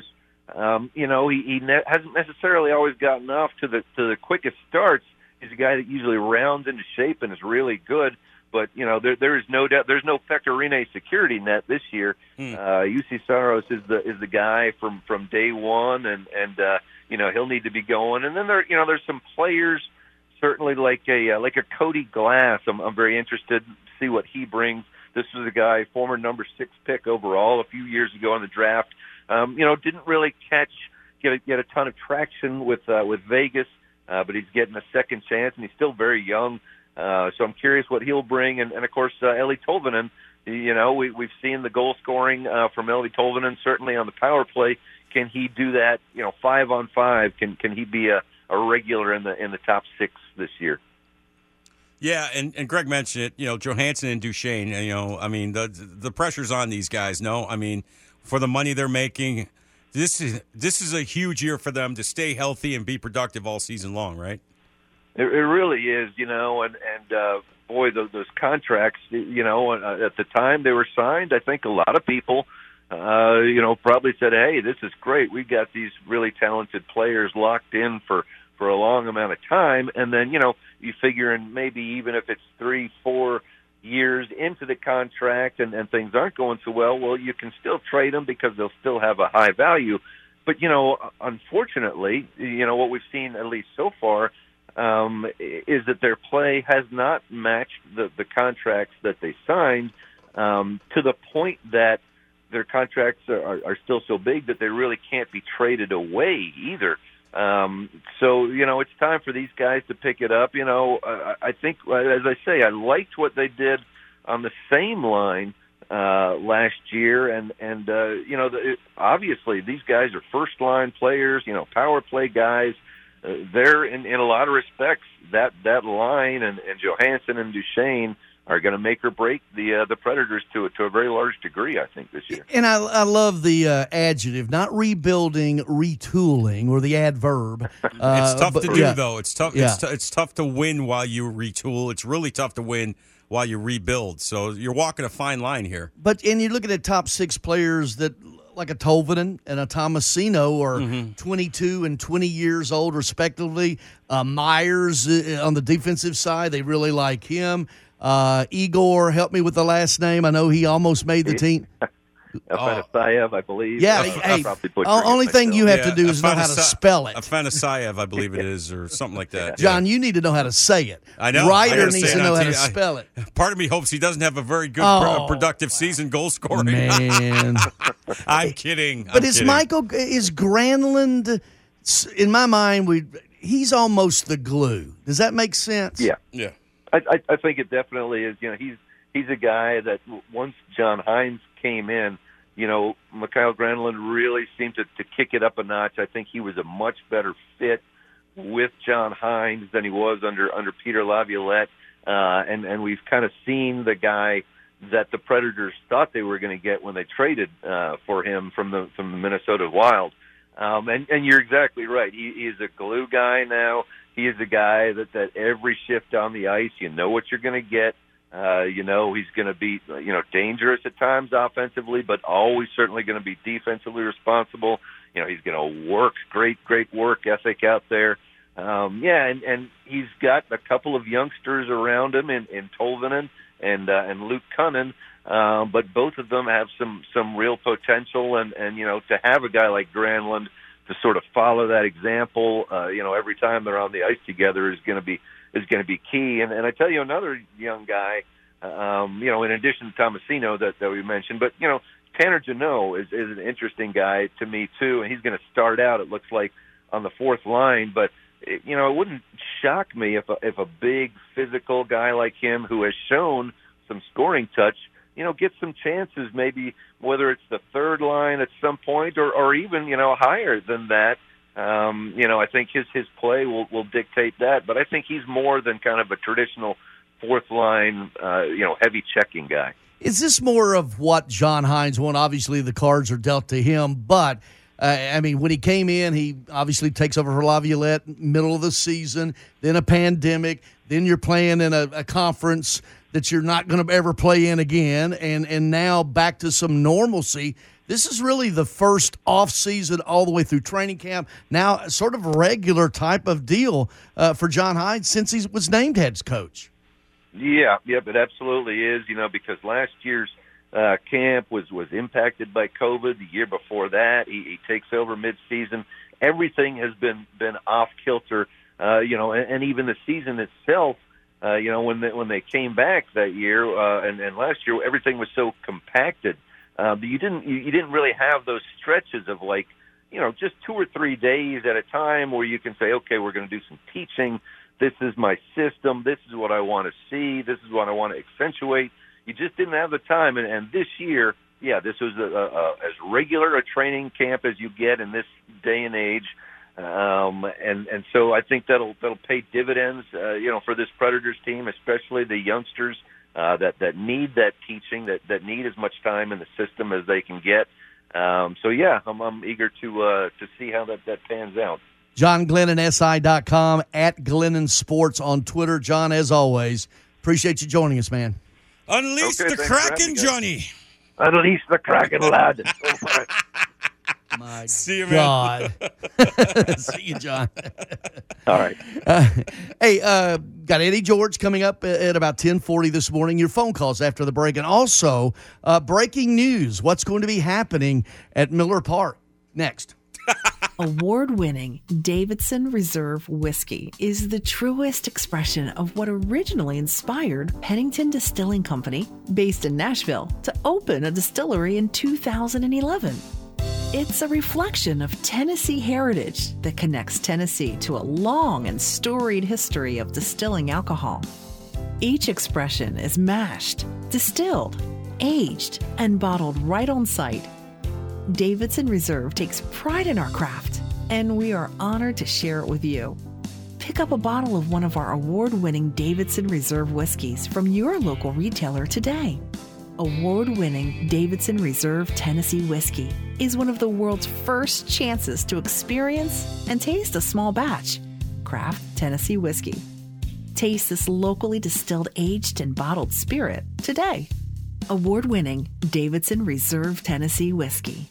he hasn't necessarily always gotten off to the quickest starts. He's a guy that usually rounds into shape and is really good. But there is no doubt there's no Pecorine security net this year. UC Saros is the guy from day one, and he'll need to be going. And then there's some players certainly like a Cody Glass. I'm very interested to see what he brings. This was a guy, former number 6 pick overall a few years ago in the draft. Didn't really get a ton of traction with Vegas, but he's getting a second chance, and he's still very young. So I'm curious what he'll bring, and of course Eeli Tolvanen. We've seen the goal scoring from Eeli Tolvanen, certainly on the power play. Can he do that? 5-on-5. Can he be a regular in the top 6 this year? Yeah, and Greg mentioned it. Johansson and Duchesne. The pressure's on these guys. No, for the money they're making, this is a huge year for them to stay healthy and be productive all season long, right? It really is, and boy, those contracts, at the time they were signed, I think a lot of people, probably said, hey, this is great. We've got these really talented players locked in for a long amount of time. And then, you figure in maybe even if it's 3-4 years into the contract and things aren't going so well, you can still trade them because they'll still have a high value. But, unfortunately, what we've seen at least so far is that their play has not matched the contracts that they signed to the point that their contracts are still so big that they really can't be traded away either. So, it's time for these guys to pick it up. I think, as I say, I liked what they did on the same line last year. And obviously these guys are first-line players, power play guys. They're, in a lot of respects, that line and Johansson and Duchesne are going to make or break the Predators to a very large degree, I think, this year. And I love the adjective, not rebuilding, retooling, or the adverb. It's tough to do, yeah. though. It's tough. Yeah. It's tough to win while you retool. It's really tough to win while you rebuild. So you're walking a fine line here. And you're looking at top 6 players that, like a Tolvanen and a Tomasino, are 22 and 20 years old, respectively. Myers on the defensive side, they really like him. Igor, help me with the last name. I know he almost made the team. Afanasayev, I believe. Yeah, only thing you have to do is know how to spell it. Afanasayev, I believe it is, or something like that. John, you need to know how to say it. I know. Writer needs to know how to spell it. Part of me hopes he doesn't have a very good, productive season goal scoring. Man. I'm kidding. But is Granlund, in my mind, he's almost the glue. Does that make sense? Yeah. Yeah. I think it definitely is. He's a guy that once John Hines came in, Mikael Granlund really seemed to kick it up a notch. I think he was a much better fit with John Hines than he was under Peter Laviolette. And we've kind of seen the guy that the Predators thought they were going to get when they traded for him from the Minnesota Wild. And you're exactly right. He is a glue guy now. He is a guy that every shift on the ice, you know what you're going to get. He's going to be, dangerous at times offensively, but always certainly going to be defensively responsible. He's going to work, great work ethic out there. And he's got a couple of youngsters around him in Tolvanen and Luke Cunnin, but both of them have some real potential. And to have a guy like Granlund to sort of follow that example, every time they're on the ice together is going to be key. And I tell you, another young guy, in addition to Tomasino that we mentioned, but, Tanner Jeannot is an interesting guy to me, too, and he's going to start out, it looks like, on the fourth line. But, it wouldn't shock me if a big physical guy like him who has shown some scoring touch, gets some chances, maybe whether it's the third line at some point or even, higher than that. I think his play will dictate that, but I think he's more than kind of a traditional fourth line, heavy checking guy. Is this more of what John Hines won? Obviously, the cards are dealt to him, but when he came in, he obviously takes over for Laviolette middle of the season, then a pandemic, then you're playing in a conference that you're not going to ever play in again, and now back to some normalcy. This is really the first off season all the way through training camp. Now, sort of a regular type of deal for John Hines since he was named head coach. Yeah, it absolutely is. Because last year's camp was impacted by COVID. The year before that, he takes over midseason. Everything has been off kilter. And even the season itself. When they came back that year and last year, everything was so compacted. But you didn't really have those stretches of just 2 or 3 days at a time where you can say, okay, we're going to do some teaching. This is my system. This is what I want to see. This is what I want to accentuate. You just didn't have the time. And this year, this was as regular a training camp as you get in this day and age. And so I think that'll pay dividends, for this Predators team, especially the youngsters that need that teaching, that need as much time in the system as they can get. I'm eager to see how that pans out. John Glennon, SI.com, at Glennon Sports on Twitter. John, as always, Appreciate you joining us, man. Unleash the Kraken, Johnny. Unleash the Kraken, lad. My See you, God. man. See you, John. All right. Hey, got Eddie George coming up at about 10:40 this morning. Your phone calls after the break. And also, breaking news. What's going to be happening at Miller Park next? Award-winning Davidson Reserve Whiskey is the truest expression of what originally inspired Pennington Distilling Company, based in Nashville, to open a distillery in 2011. It's a reflection of Tennessee heritage that connects Tennessee to a long and storied history of distilling alcohol. Each expression is mashed, distilled, aged, and bottled right on site. Davidson Reserve takes pride in our craft, and we are honored to share it with you. Pick up a bottle of one of our award-winning Davidson Reserve whiskeys from your local retailer today. Award-winning Davidson Reserve Tennessee Whiskey is one of the world's first chances to experience and taste a small batch craft Tennessee whiskey. Taste this locally distilled, aged, and bottled spirit today. Award-winning Davidson Reserve Tennessee Whiskey.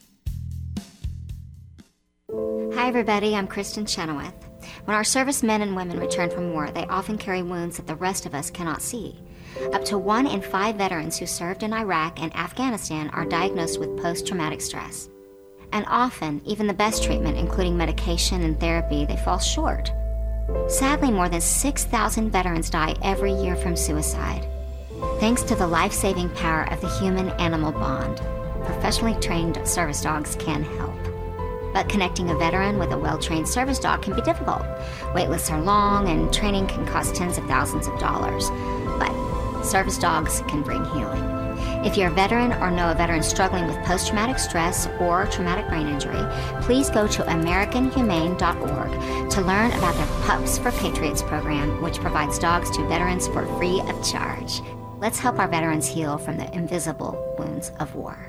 Hi, everybody. I'm Kristen Chenoweth. When our servicemen and women return from war, they often carry wounds that the rest of us cannot see. Up to 1 in 5 veterans who served in Iraq and Afghanistan are diagnosed with post-traumatic stress. And often, even the best treatment, including medication and therapy, they fall short. Sadly, more than 6,000 veterans die every year from suicide. Thanks to the life-saving power of the human-animal bond, professionally trained service dogs can help. But connecting a veteran with a well-trained service dog can be difficult. Wait lists are long, and training can cost tens of thousands of dollars. But service dogs can bring healing. If you're a veteran or know a veteran struggling with post-traumatic stress or traumatic brain injury, please go to AmericanHumane.org to learn about their Pups for Patriots program, which provides dogs to veterans for free of charge. Let's help our veterans heal from the invisible wounds of war.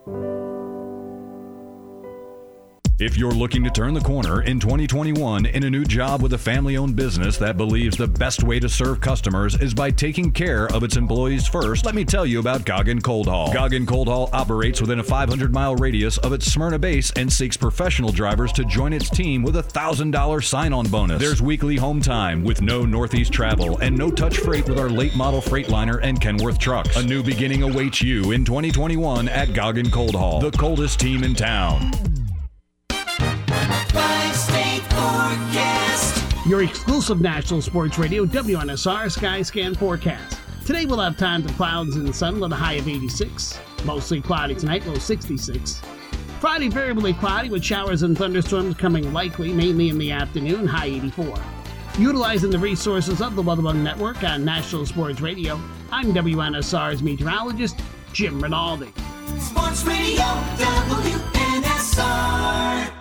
If you're looking to turn the corner in 2021 in a new job with a family-owned business that believes the best way to serve customers is by taking care of its employees first, let me tell you about Goggin Cold Haul. Goggin Cold Haul operates within a 500-mile radius of its Smyrna base and seeks professional drivers to join its team with a $1,000 sign-on bonus. There's weekly home time with no Northeast travel and no-touch freight with our late-model Freightliner and Kenworth trucks. A new beginning awaits you in 2021 at Goggin Cold Haul, the coldest team in town. Your exclusive National Sports Radio, WNSR Skyscan forecast. Today we'll have times of clouds and sun with a high of 86. Mostly cloudy tonight, low 66. Friday, variably cloudy with showers and thunderstorms coming likely, mainly in the afternoon, high 84. Utilizing the resources of the Weatherbug Network on National Sports Radio, I'm WNSR's meteorologist, Jim Rinaldi. Sports Radio, WNSR.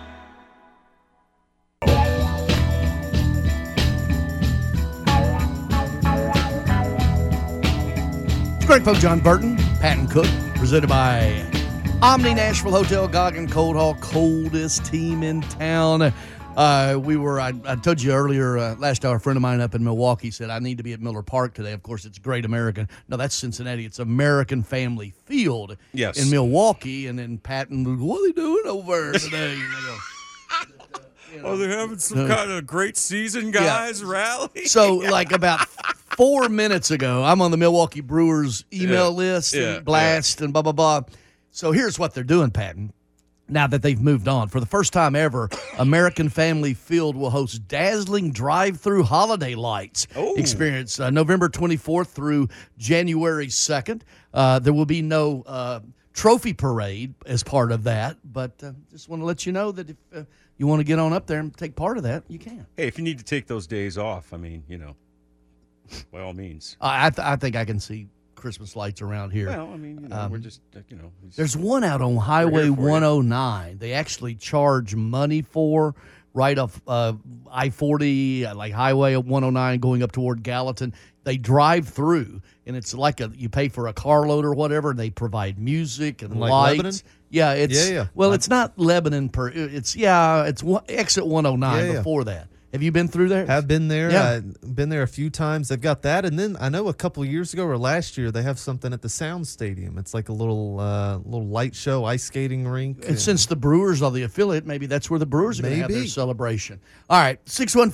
Greg Poe, John Burton, Patton Cook, presented by Omni Nashville Hotel, Goggin Cold Haul, coldest team in town. I told you earlier, last hour, a friend of mine up in Milwaukee said, I need to be at Miller Park today. Of course, it's Great American. No, that's Cincinnati. It's American Family Field in Milwaukee. And then Patton, what are they doing over there today? Oh, they're having some kind of great season, guys, rally? So, like about 4 minutes ago, I'm on the Milwaukee Brewers email list and blast and blah, blah, blah. So here's what they're doing, Patton. Now that they've moved on, for the first time ever, American Family Field will host dazzling drive-through holiday lights experience November 24th through January 2nd. There will be no trophy parade as part of that, but just want to let you know that if you want to get on up there and take part of that, you can. Hey, if you need to take those days off, I mean, by all means. I think I can see Christmas lights around here. Well, I mean, we're just, There's one out on Highway 109. They actually charge money for right off I-40, like Highway 109 going up toward Gallatin. They drive through, and it's like you pay for a carload or whatever, and they provide music and like lights. Lebanon? Yeah, it's well, it's not Lebanon it's exit 109 before that. Have you been through there? Have been there. Yeah. I've been there a few times. They've got that, and then I know a couple of years ago or last year they have something at the Sound Stadium. It's like a little light show, ice skating rink. And since the Brewers are the affiliate, maybe that's where the Brewers are going to have their celebration. All right,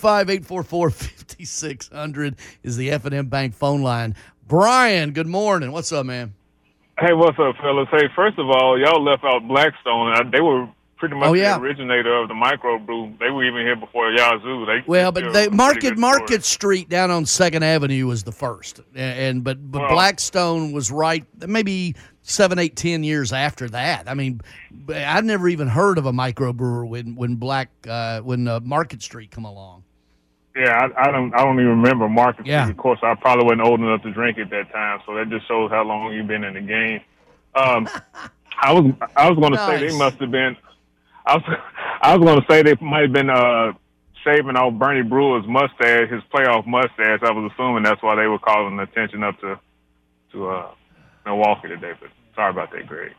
615-844-5600 is the F&M Bank phone line. Brian, good morning. What's up, man? Hey, what's up, fellas? Hey, first of all, y'all left out Blackstone. They were pretty much the originator of the microbrew. They were even here before Yazoo. Market Street down on 2nd Avenue was the first, but Blackstone was right maybe 7, 8, 10 years after that. I mean, I'd never even heard of a microbrewer when Market Street come along. Yeah, I don't even remember Market Street. Of course, I probably wasn't old enough to drink at that time, so that just shows how long you've been in the game. I was going to say they must have been. I was going to say they might have been shaving off Bernie Brewer's mustache, his playoff mustache. I was assuming that's why they were calling attention up to Milwaukee today. But sorry about that, Greg.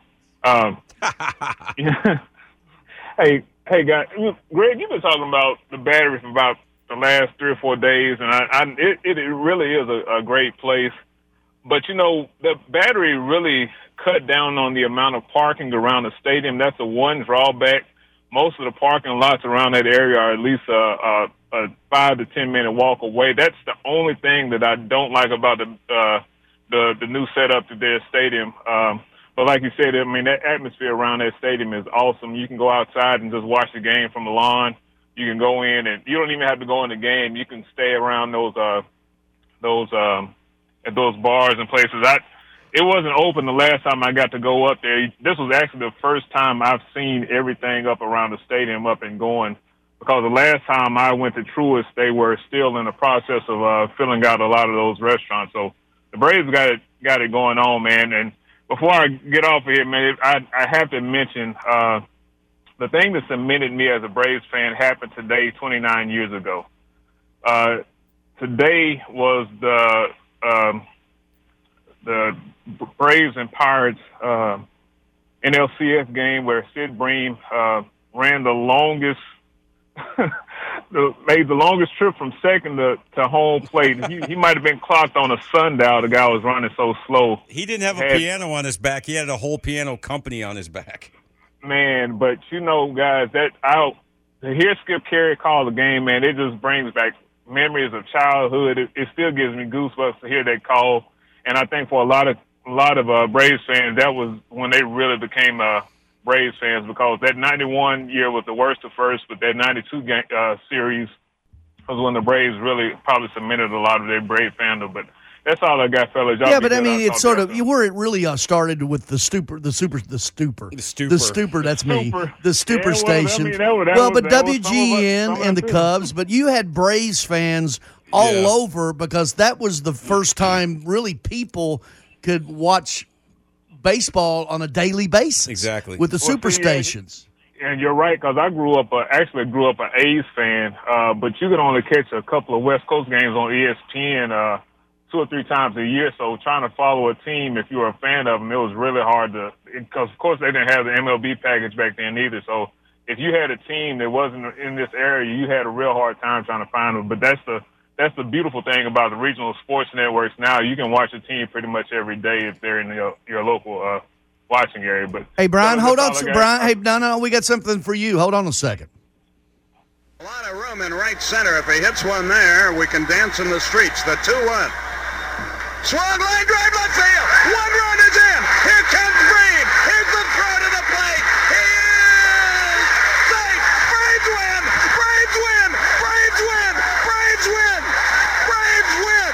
Hey, guys, Greg, you've been talking about the Battery for about the last 3 or 4 days, and it really is a great place. But the Battery really cut down on the amount of parking around the stadium. That's the one drawback. Most of the parking lots around that area are at least a 5 to 10 minute walk away. That's the only thing that I don't like about the new setup to their stadium. But like you said, I mean, that atmosphere around that stadium is awesome. You can go outside and just watch the game from the lawn. You can go in, and you don't even have to go in the game. You can stay around those bars and places. It wasn't open the last time I got to go up there. This was actually the first time I've seen everything up around the stadium up and going, because the last time I went to Truist, they were still in the process of filling out a lot of those restaurants. So the Braves got it going on, man. And before I get off of here, man, I have to mention the thing that cemented me as a Braves fan happened today, 29 years ago. Today was the Braves and Pirates NLCS game where Sid Bream ran the longest, made the longest trip from second to home plate. He might have been clocked on a sundial. The guy was running so slow. He didn't have a piano on his back. He had a whole piano company on his back. Man, but guys, to hear Skip Carey call the game, man, it just brings back memories of childhood. It still gives me goosebumps to hear that call. And I think for a lot of Braves fans, that was when they really became Braves fans, because that 91 year was the worst at first, but that 92 series was when the Braves really probably cemented a lot of their Brave fandom. But that's all I got, fellas. Yeah, but I mean, it's sort of where it really started with the Stupor. That's me. The Stupor station. But WGN and the Cubs. But you had Braves fans all over, because that was the first time really people could watch baseball on a daily basis. Exactly. With the superstations. And you're right, because I grew up an A's fan, but you could only catch a couple of West Coast games on ESPN 2 or 3 times a year. So trying to follow a team, if you were a fan of them, it was really hard because of course they didn't have the MLB package back then either. So if you had a team that wasn't in this area, you had a real hard time trying to find them. But that's the beautiful thing about the regional sports networks now. You can watch a team pretty much every day if they're in your local watching area. But hey, Brian, hold on. Brian, hey, no, we got something for you. Hold on a second. A lot of room in right center. If he hits one there, we can dance in the streets. The 2-1. Swung line drive left field. 1 run is in. Here comes Bream. Here's the throw to the plate. He is safe. Braves win. Braves win. Braves win. Braves win. Braves win.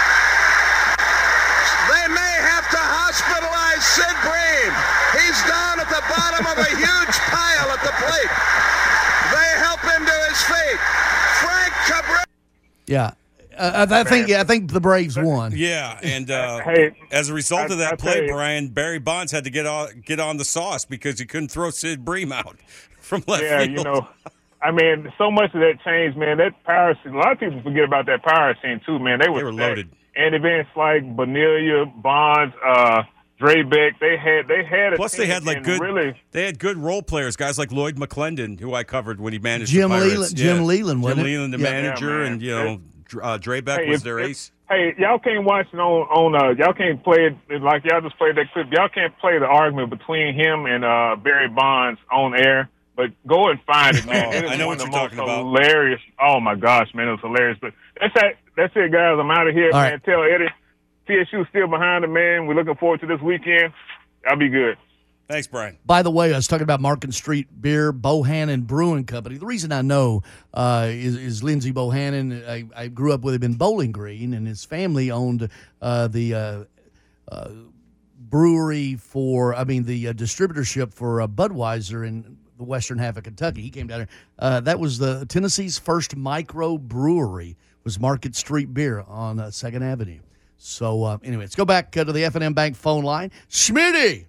They may have to hospitalize Sid Bream. He's down at the bottom of a huge pile at the plate. They help him to his feet. Frank Cabrera. Yeah. I think the Braves won. Yeah, and as a result of that play, Brian, Barry Bonds had to get on the sauce because he couldn't throw Sid Bream out from left field. I mean, so much of that changed, man. That Pirates, a lot of people forget about that Pirates team too, man. They were loaded. And events like Bonilla, Bonds, Drebeck. They had a Plus, they team had like and good. Really, They had good role players, guys like Lloyd McClendon, who I covered when he managed Jim the Pirates. Leland. Jim Leland, wasn't Jim it? Leland, the Yeah. manager, Yeah, and Drebeck was their ace. Hey, y'all can't watch it on y'all can't play it like y'all just played that clip. Y'all can't play the argument between him and Barry Bonds on air. But go and find it, man. It is I know one what of you're the most talking about. hilarious. Oh my gosh, man, it was hilarious. But that's it, guys. I'm out of here, All man. right. Tell Eddie, TSU still behind him, man. We're looking forward to this weekend. I'll be good. Thanks, Brian. By the way, I was talking about Market Street Beer, Bohannon Brewing Company. The reason I know is Lindsey Bohannon. I grew up with him in Bowling Green, and his family owned the brewery the distributorship for Budweiser in the western half of Kentucky. He came down there. That was the Tennessee's first micro brewery, was Market Street Beer on 2nd Avenue. So anyway, let's go back to the F&M Bank phone line. Schmitty!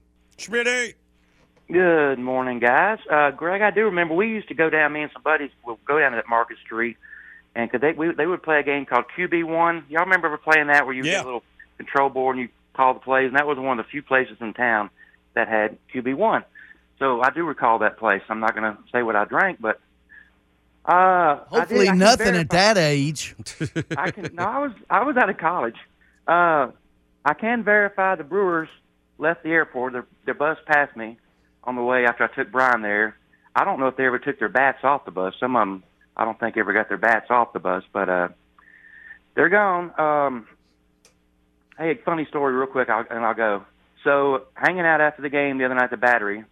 Good morning, guys. Greg, I do remember we used to go down, me and some buddies would go down to that Market Street, and they would play a game called QB1. Y'all remember ever playing that where you get a little control board and you call the plays? And that was one of the few places in town that had QB1. So I do recall that place. I'm not going to say what I drank, but hopefully nothing at that age. I was out of college. I can verify the Brewers left the airport. Their bus passed me on the way after I took Brian there. I don't know if they ever took their bats off the bus. Some of them, I don't think, ever got their bats off the bus, but they're gone. Hey, funny story real quick, I'll go. So, hanging out after the game the other night at the Battery,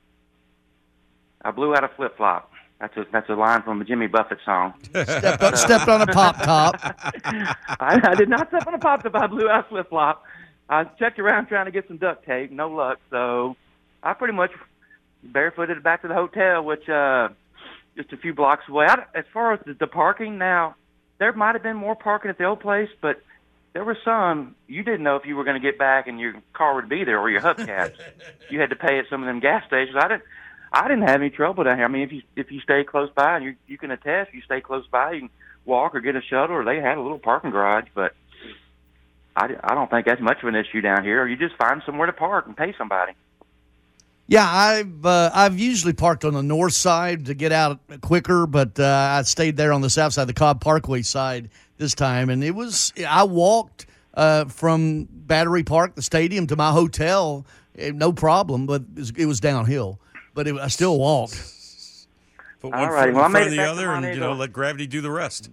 I blew out a flip-flop. That's a line from a Jimmy Buffett song. Stepped on a pop-top. I did not step on a pop-top. I blew out a flip-flop. I checked around trying to get some duct tape. No luck. So I pretty much barefooted back to the hotel, which just a few blocks away. As far as the parking now, there might have been more parking at the old place, but there were some you didn't know if you were going to get back and your car would be there or your hubcaps. You had to pay at some of them gas stations. I didn't have any trouble down here. I mean, if you stay close by, and you can attest, you stay close by, you can walk or get a shuttle, or they had a little parking garage, but I don't think that's much of an issue down here. Or you just find somewhere to park and pay somebody. Yeah, I've usually parked on the north side to get out quicker, but I stayed there on the south side, the Cobb Parkway side this time, and I walked from Battery Park, the stadium, to my hotel, no problem, but it was downhill. But I still walked. Put one foot in front of the other, and let gravity do the rest.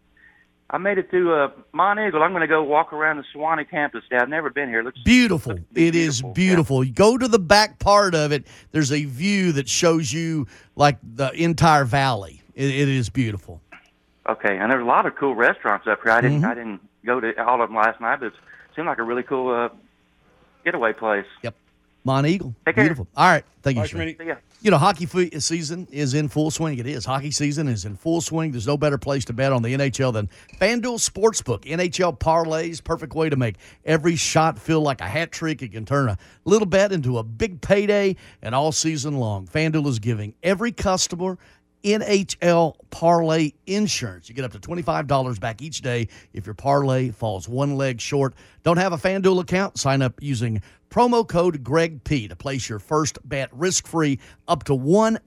I made it to Monteagle. I'm going to go walk around the Sewanee campus. I've never been here. It looks beautiful. It is beautiful. You go to the back part of it. There's a view that shows you like the entire valley. It is beautiful. Okay, and there's a lot of cool restaurants up here. I didn't go to all of them last night, but it seemed like a really cool getaway place. Yep. Monteagle. Beautiful. All right. Thank you, Schmitty. See ya. You know, hockey season is in full swing. It is. Hockey season is in full swing. There's no better place to bet on the NHL than FanDuel Sportsbook. NHL parlays, perfect way to make every shot feel like a hat trick. It can turn a little bet into a big payday, and all season long, FanDuel is giving every customer NHL parlay insurance. You get up to $25 back each day if your parlay falls one leg short. Don't have a FanDuel account? Sign up using promo code GregP to place your first bet risk-free up to $1,000.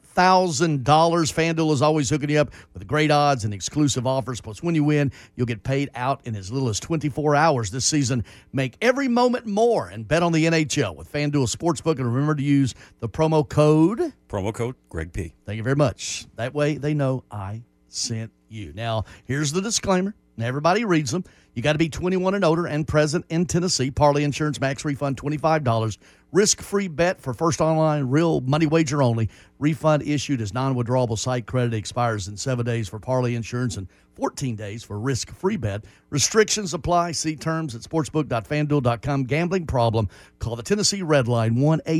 FanDuel is always hooking you up with great odds and exclusive offers. Plus, when you win, you'll get paid out in as little as 24 hours this season. Make every moment more and bet on the NHL with FanDuel Sportsbook. And remember to use the promo code GregP. Thank you very much. That way they know I sent you. Now, here's the disclaimer. And everybody reads them. You got to be 21 and older and present in Tennessee. Parlay Insurance Max Refund $25. Risk-free bet for first online real money wager only. Refund issued as non-withdrawable site credit. Expires in 7 days for Parlay Insurance and 14 days for risk-free bet. Restrictions apply. See terms at sportsbook.fanduel.com. Gambling problem? Call the Tennessee Red Line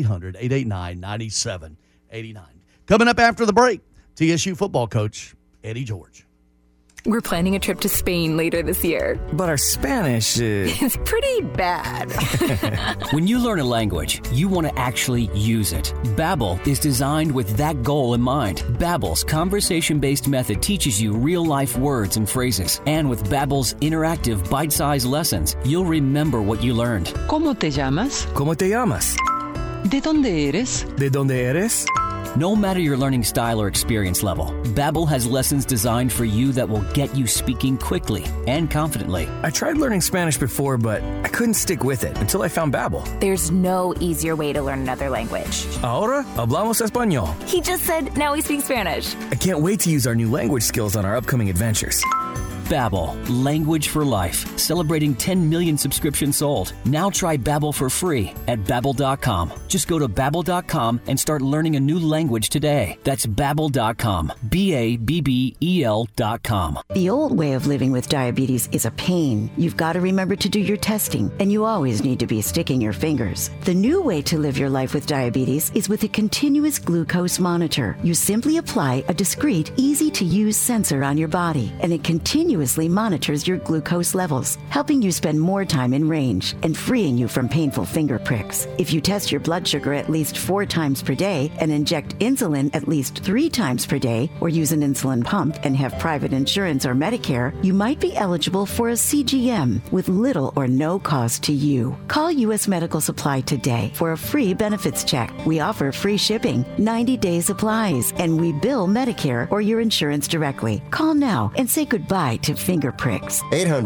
1-800-889-9789. Coming up after the break, TSU football coach Eddie George. We're planning a trip to Spain later this year. But our Spanish is pretty bad. When you learn a language, you want to actually use it. Babbel is designed with that goal in mind. Babbel's conversation-based method teaches you real-life words and phrases. And with Babbel's interactive bite-sized lessons, you'll remember what you learned. ¿Cómo te llamas? ¿Cómo te llamas? ¿De dónde eres? ¿De dónde eres? No matter your learning style or experience level, Babbel has lessons designed for you that will get you speaking quickly and confidently. I tried learning Spanish before, but I couldn't stick with it until I found Babbel. There's no easier way to learn another language. Ahora hablamos español. He just said, now we speak Spanish. I can't wait to use our new language skills on our upcoming adventures. Babbel, language for life. Celebrating 10 million subscriptions sold. Now try Babbel for free at Babbel.com. Just go to Babbel.com and start learning a new language today. That's Babbel.com. Babbel.com. The old way of living with diabetes is a pain. You've got to remember to do your testing, and you always need to be sticking your fingers. The new way to live your life with diabetes is with a continuous glucose monitor. You simply apply a discreet, easy-to-use sensor on your body, and it continuously monitors your glucose levels, helping you spend more time in range and freeing you from painful finger pricks. If you test your blood sugar at least 4 times per day and inject insulin at least 3 times per day, or use an insulin pump and have private insurance or Medicare, you might be eligible for a CGM with little or no cost to you. Call U.S. Medical Supply today for a free benefits check. We offer free shipping, 90-day supplies, and we bill Medicare or your insurance directly. Call now and say goodbye to finger pricks.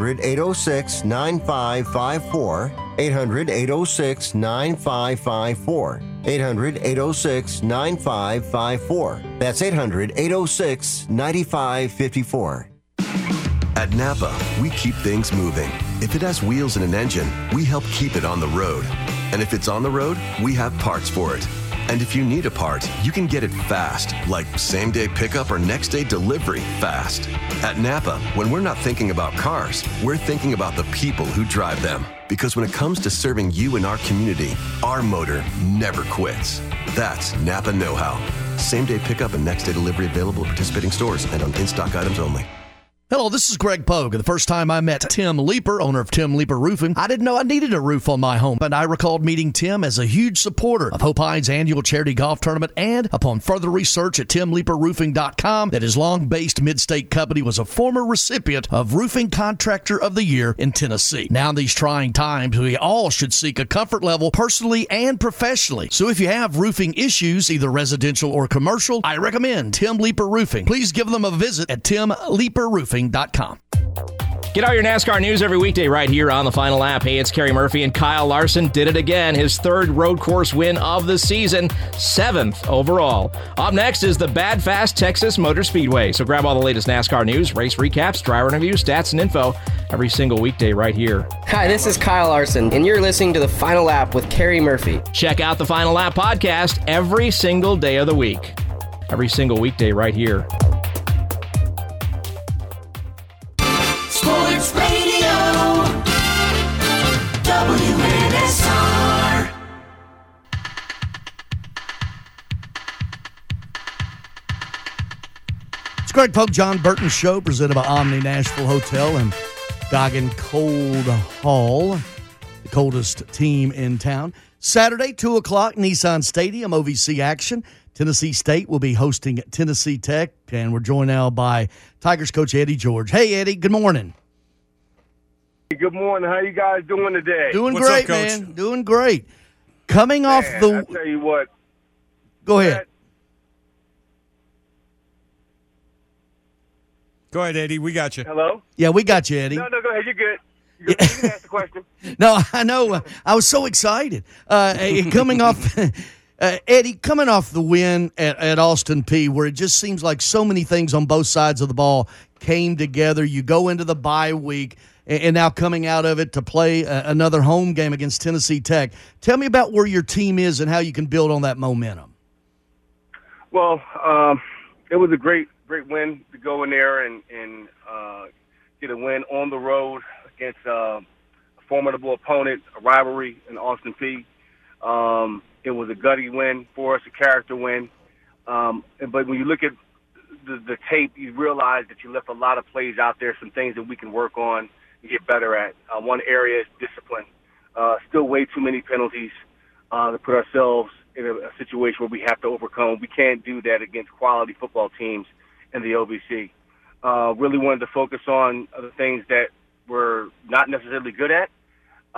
800-806-9554. 800-806-9554. 800-806-9554. That's 800-806-9554. At Napa, we keep things moving. If it has wheels and an engine, we help keep it on the road. And if it's on the road, we have parts for it. And if you need a part, you can get it fast, like same-day pickup or next-day delivery fast. At Napa, when we're not thinking about cars, we're thinking about the people who drive them. Because when it comes to serving you and our community, our motor never quits. That's Napa know-how. Same-day pickup and next-day delivery available at participating stores and on in-stock items only. Hello, this is Greg Pogue. The first time I met Tim Leeper, owner of Tim Leeper Roofing, I didn't know I needed a roof on my home, but I recalled meeting Tim as a huge supporter of Hope Hines' annual charity golf tournament, and upon further research at TimLeeperRoofing.com, that his long-based mid-state company was a former recipient of Roofing Contractor of the Year in Tennessee. Now in these trying times, we all should seek a comfort level personally and professionally. So if you have roofing issues, either residential or commercial, I recommend Tim Leeper Roofing. Please give them a visit at TimLeeperRoofing.com. Get all your NASCAR news every weekday right here on the Final Lap. Hey, it's Kerry Murphy, and Kyle Larson did it again. His 3rd road course win of the season, 7th overall. Up next is the Bad Fast Texas Motor Speedway. So grab all the latest NASCAR news, race recaps, driver interviews, stats, and info every single weekday right here. Hi, this is Kyle Larson, and you're listening to the Final Lap with Kerry Murphy. Check out the Final Lap podcast every single day of the week. Every single weekday right here. Sports Radio WNSR. It's Greg Pogue, John Burton Show, presented by Omni Nashville Hotel and Goggin Cold Hall, the coldest team in town. Saturday, 2 o'clock, Nissan Stadium, OVC action. Tennessee State will be hosting Tennessee Tech, and we're joined now by Tigers coach Eddie George. Hey, Eddie, good morning. Good morning. How you guys doing today? Doing great, man. Doing great. Coming off the... I tell you what. Go ahead. Go ahead, Eddie. We got you. Hello? Yeah, we got you, Eddie. No, go ahead. You're good. You can ask the question. No, I know. I was so excited. Coming off... Eddie, coming off the win at Austin Peay, where it just seems like so many things on both sides of the ball came together. You go into the bye week, and now coming out of it to play another home game against Tennessee Tech. Tell me about where your team is and how you can build on that momentum. Well, it was a great win to go in there and get a win on the road against a formidable opponent, a rivalry in Austin Peay. It was a gutty win for us, a character win. But when you look at the tape, you realize that you left a lot of plays out there, some things that we can work on and get better at. One area is discipline. Still way too many penalties to put ourselves in a situation where we have to overcome. We can't do that against quality football teams in the OVC. Really wanted to focus on the things that we're not necessarily good at.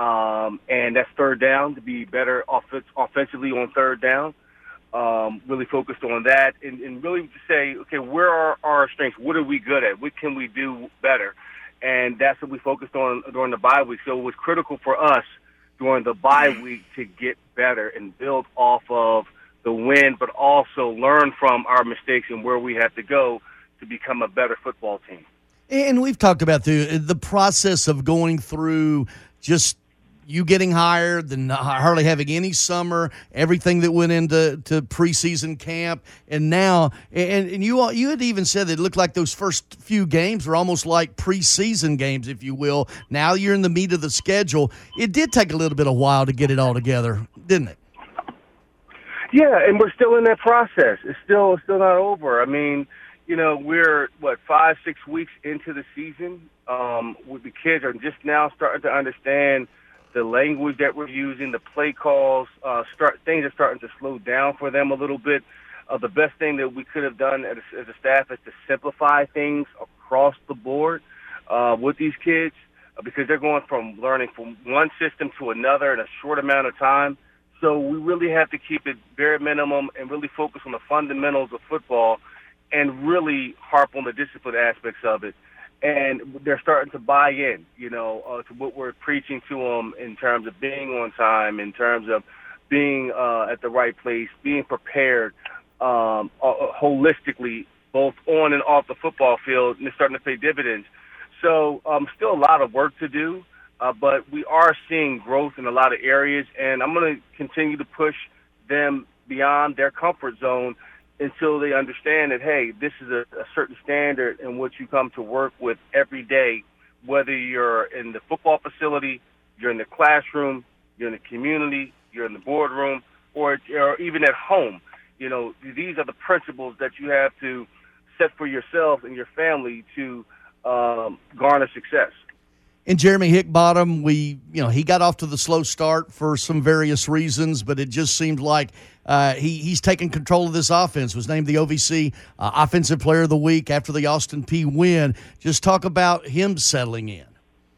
and that's third down, to be better offensively on third down. Really focused on that and really to say, okay, where are our strengths? What are we good at? What can we do better? And that's what we focused on during the bye week. So it was critical for us during the bye week to get better and build off of the win, but also learn from our mistakes and where we have to go to become a better football team. And we've talked about the process of going through just you getting hired, then hardly having any summer, everything that went into preseason camp, and now, and you had even said that it looked like those first few games were almost like preseason games, if you will. Now you're in the meat of the schedule. It did take a little bit of while to get it all together, didn't it? Yeah, and we're still in that process. It's still not over. I mean, we're 5-6 weeks into the season. The kids are just now starting to understand the language that we're using, the play calls, things are starting to slow down for them a little bit. The best thing that we could have done as a staff is to simplify things across the board with these kids because they're going from learning from one system to another in a short amount of time. So we really have to keep it bare minimum and really focus on the fundamentals of football and really harp on the discipline aspects of it. And they're starting to buy in, to what we're preaching to them in terms of being on time, in terms of being at the right place, being prepared holistically, both on and off the football field, and it's starting to pay dividends. So still a lot of work to do, but we are seeing growth in a lot of areas, and I'm going to continue to push them beyond their comfort zone until they understand that, hey, this is a certain standard in which you come to work with every day, whether you're in the football facility, you're in the classroom, you're in the community, you're in the boardroom, or even at home. These are the principles that you have to set for yourself and your family to garner success. And Jeremy Hickbottom, he got off to the slow start for some various reasons, but it just seemed like he's taken control of this offense, was named the OVC Offensive Player of the Week after the Austin Peay win. Just talk about him settling in.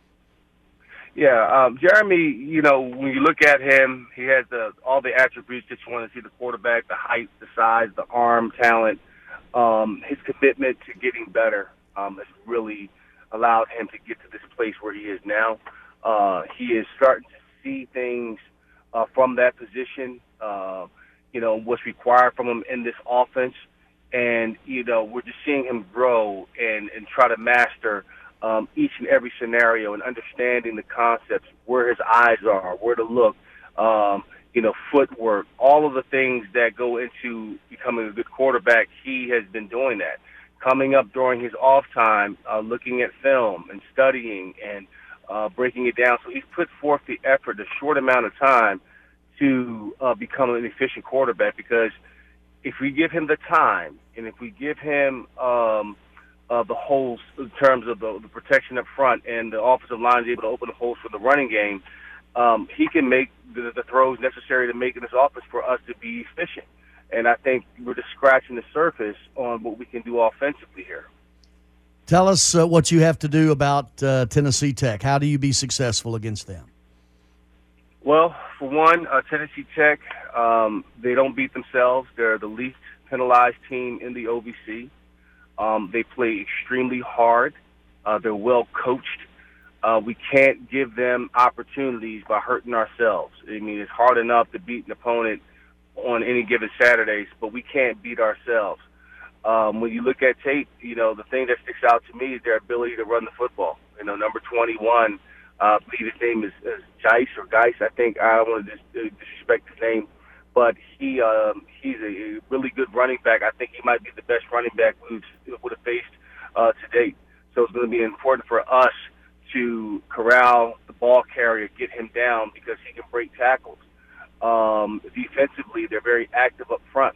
Yeah, Jeremy, when you look at him, he has all the attributes that you want to see: the quarterback, the height, the size, the arm talent. His commitment to getting better has really allowed him to get to this place where he is now. He is starting to see things from that position, what's required from him in this offense. And, we're just seeing him grow and try to master each and every scenario and understanding the concepts, where his eyes are, where to look, footwork, all of the things that go into becoming a good quarterback. He has been doing that. Coming up during his off time, looking at film and studying and breaking it down. So he's put forth the effort, a short amount of time, to become an efficient quarterback. Because if we give him the time and if we give him the holes in terms of the protection up front and the offensive line is able to open the holes for the running game, he can make the throws necessary to make this offense for us to be efficient. And I think we're just scratching the surface on what we can do offensively here. Tell us what you have to do about Tennessee Tech. How do you be successful against them? Well, for one, Tennessee Tech, they don't beat themselves. They're the least penalized team in the OVC. They play extremely hard. They're well coached. We can't give them opportunities by hurting ourselves. I mean, it's hard enough to beat an opponent on any given Saturdays, but we can't beat ourselves. When you look at tape, the thing that sticks out to me is their ability to run the football. Number 21, I believe his name is Geis or Geis. I think I don't want to disrespect his name, but he's a really good running back. I think he might be the best running back we would have faced to date. So it's going to be important for us to corral the ball carrier, get him down because he can break tackles. Defensively, they're very active up front.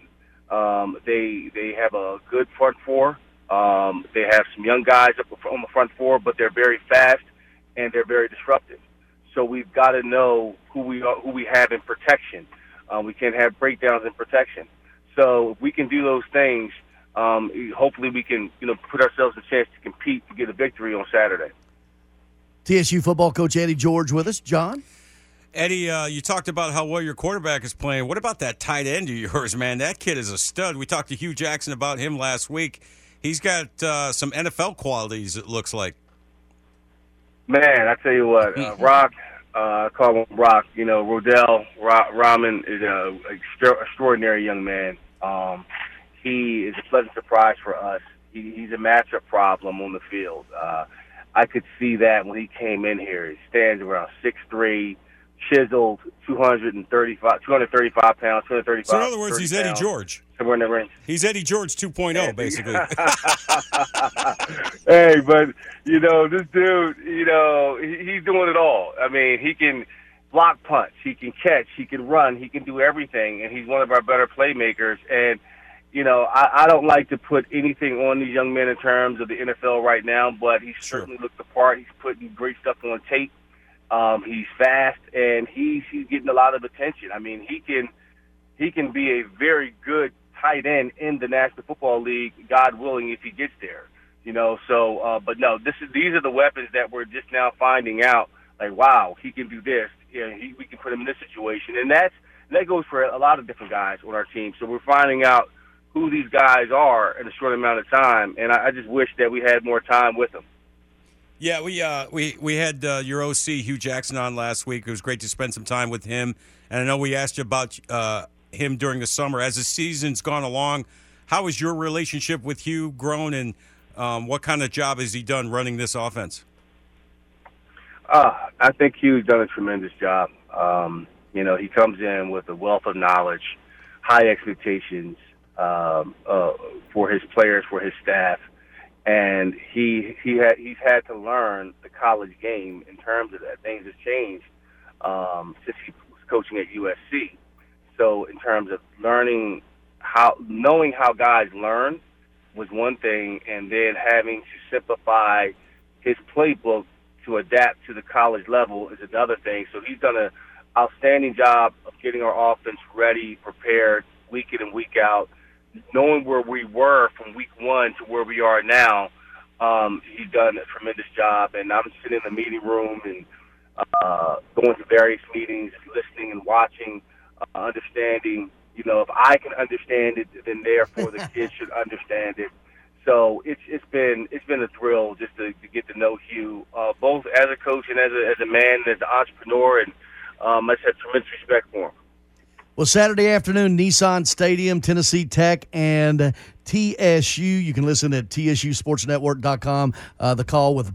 They have a good front four. They have some young guys up on the front four, but they're very fast and they're very disruptive. So we've got to know who we have in protection. We can't have breakdowns in protection. So if we can do those things, hopefully we can put ourselves a chance to compete to get a victory on Saturday. TSU football coach Eddie George with us. John? Eddie, you talked about how well your quarterback is playing. What about that tight end of yours, man? That kid is a stud. We talked to Hugh Jackson about him last week. He's got some NFL qualities, it looks like. Man, I tell you what, Rock, I call him Rock. You know, Rodell Rahman is an extraordinary young man. He is a pleasant surprise for us. He's a matchup problem on the field. I could see that when he came in here. He stands around 6'3", chiseled, 235 pounds, 235. So in other words, he's Eddie George. Somewhere in that range. He's Eddie George 2.0, basically. Hey, but, you know, this dude, you know, he's doing it all. I mean, he can block punch, he can catch, he can run, he can do everything, and he's one of our better playmakers. And, you know, I don't like to put anything on these young men in terms of the NFL right now, but he certainly looked the part. He's putting great stuff on tape. He's fast, and he's getting a lot of attention. I mean, he can be a very good tight end in the National Football League, God willing, if he gets there. You know, so but no, these are the weapons that we're just now finding out. Like, wow, he can do this. Yeah, we can put him in this situation, and that goes for a lot of different guys on our team. So we're finding out who these guys are in a short amount of time, and I just wish that we had more time with them. Yeah, we had your OC, Hugh Jackson, on last week. It was great to spend some time with him. And I know we asked you about him during the summer. As the season's gone along, how has your relationship with Hugh grown, and what kind of job has he done running this offense? I think Hugh's done a tremendous job. You know, he comes in with a wealth of knowledge, high expectations for his players, for his staff. And he's had to learn the college game in terms of that. Things have changed since he was coaching at USC. So in terms of knowing how guys learn was one thing, and then having to simplify his playbook to adapt to the college level is another thing. So he's done an outstanding job of getting our offense ready, prepared, week in and week out. Knowing where we were from week one to where we are now, he's done a tremendous job. And I'm sitting in the meeting room and going to various meetings, listening and watching, understanding. You know, if I can understand it, then therefore the kids should understand it. So it's been a thrill just to get to know Hugh, both as a coach and as a man, and as an entrepreneur, and I just have tremendous respect for him. Well, Saturday afternoon, Nissan Stadium, Tennessee Tech, and TSU. You can listen at tsusportsnetwork.com. The call with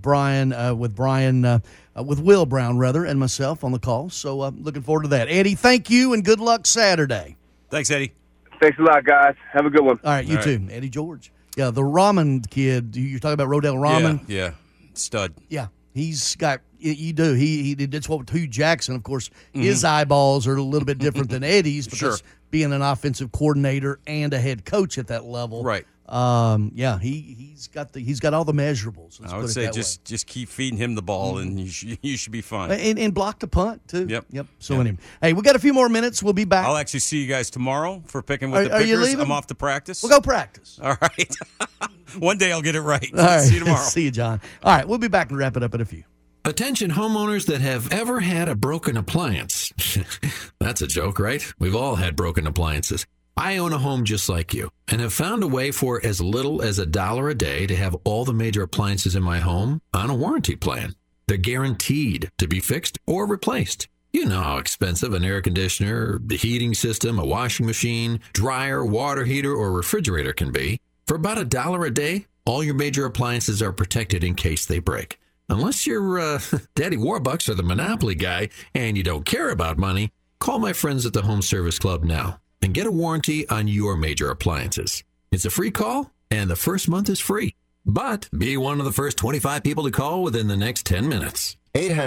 Will Brown, and myself on the call. So looking forward to that. Eddie, thank you, and good luck Saturday. Thanks, Eddie. Thanks a lot, guys. Have a good one. All right, you too. Eddie George. Yeah, the Rahman kid. You're talking about Rodell Rahman? Yeah, stud. Yeah, he's got – you do. He did what with Hugh Jackson. Of course, his eyeballs are a little bit different than Eddie's because being an offensive coordinator and a head coach at that level. Right. Yeah, he's got all the measurables. I would say just keep feeding him the ball, and you should be fine. And block the punt too. Yep. So anyway, hey, we got a few more minutes. We'll be back. I'll actually see you guys tomorrow for picking with the pickers. Are you leaving? I'm off to practice. We'll go practice. All right. One day I'll get it right. All right. See you tomorrow. See you, John. All right, we'll be back and wrap it up in a few. Attention homeowners that have ever had a broken appliance. That's a joke, right? We've all had broken appliances. I own a home just like you and have found a way for as little as $1 a day to have all the major appliances in my home on a warranty plan. They're guaranteed to be fixed or replaced. You know how expensive an air conditioner, the heating system, a washing machine, dryer, water heater, or refrigerator can be. For about $1 a day, all your major appliances are protected in case they break. Unless you're Daddy Warbucks or the Monopoly guy and you don't care about money, call my friends at the Home Service Club now and get a warranty on your major appliances. It's a free call, and the first month is free. But be one of the first 25 people to call within the next 10 minutes.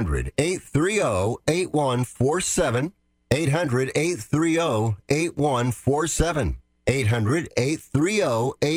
800-830-8147. 800-830-8147.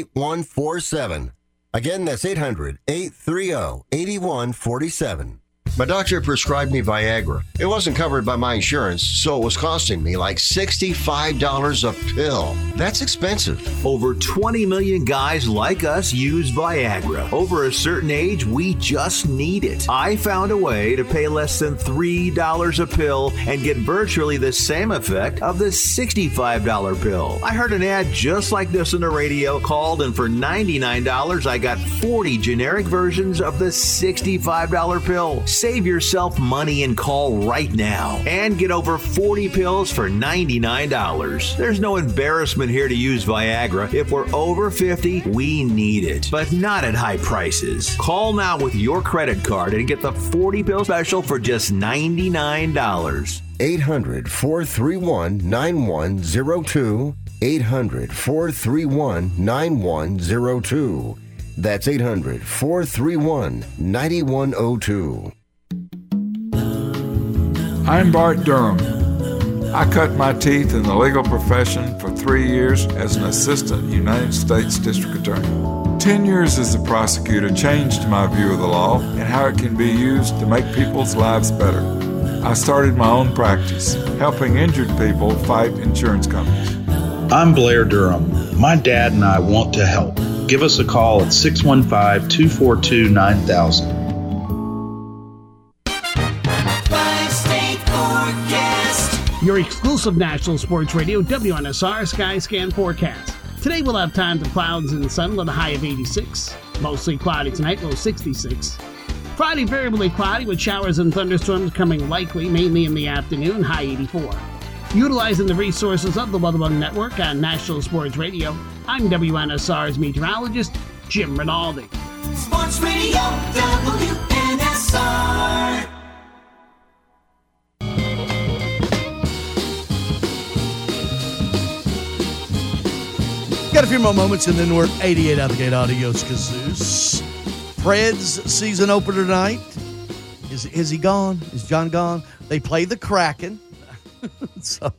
800-830-8147. Again, that's 800-830-8147. My doctor prescribed me Viagra. It wasn't covered by my insurance, so it was costing me like $65 a pill. That's expensive. Over 20 million guys like us use Viagra. Over a certain age, we just need it. I found a way to pay less than $3 a pill and get virtually the same effect of the $65 pill. I heard an ad just like this on the radio, called, and for $99, I got 40 generic versions of the $65 pill. Save yourself money and call right now and get over 40 pills for $99. There's no embarrassment here to use Viagra. If we're over 50, we need it, but not at high prices. Call now with your credit card and get the 40 pill special for just $99. 800-431-9102. 800-431-9102. That's 800-431-9102. I'm Bart Durham. I cut my teeth in the legal profession for 3 years as an assistant United States District Attorney. 10 years as a prosecutor changed my view of the law and how it can be used to make people's lives better. I started my own practice, helping injured people fight insurance companies. I'm Blair Durham. My dad and I want to help. Give us a call at 615-242-9000. Your exclusive National Sports Radio WNSR Skyscan forecast. Today we'll have times of clouds and sun with a high of 86. Mostly cloudy tonight, low 66. Friday variably cloudy with showers and thunderstorms coming likely mainly in the afternoon, high 84. Utilizing the resources of the Weatherbug Network on National Sports Radio, I'm WNSR's meteorologist, Jim Rinaldi. Sports Radio WNSR. Got a few more moments, and then we're at 88 out the gate. Adios, Cazoose. Preds season opener tonight. Is he gone? Is John gone? They play the Kraken. So,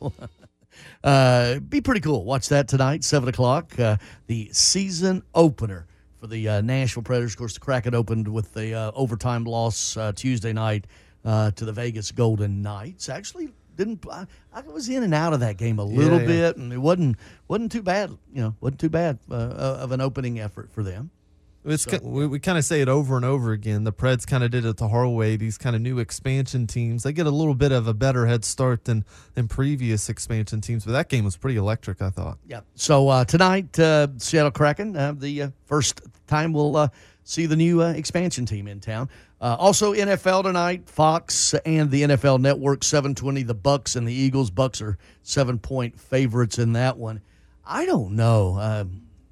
be pretty cool. Watch that tonight, 7 o'clock. The season opener for the Nashville Predators. Of course, the Kraken opened with the overtime loss Tuesday night to the Vegas Golden Knights. Actually, I was in and out of that game a little bit, and it wasn't too bad. Wasn't too bad of an opening effort for them. We kind of say it over and over again. The Preds kind of did it the hard way. These kind of new expansion teams, they get a little bit of a better head start than previous expansion teams. But that game was pretty electric, I thought. Yeah. So tonight, Seattle Kraken, the first time we'll see the new expansion team in town. Also NFL tonight, Fox and the NFL Network, 7:20, the Bucks and the Eagles. Bucks are 7-point favorites in that one. I don't know.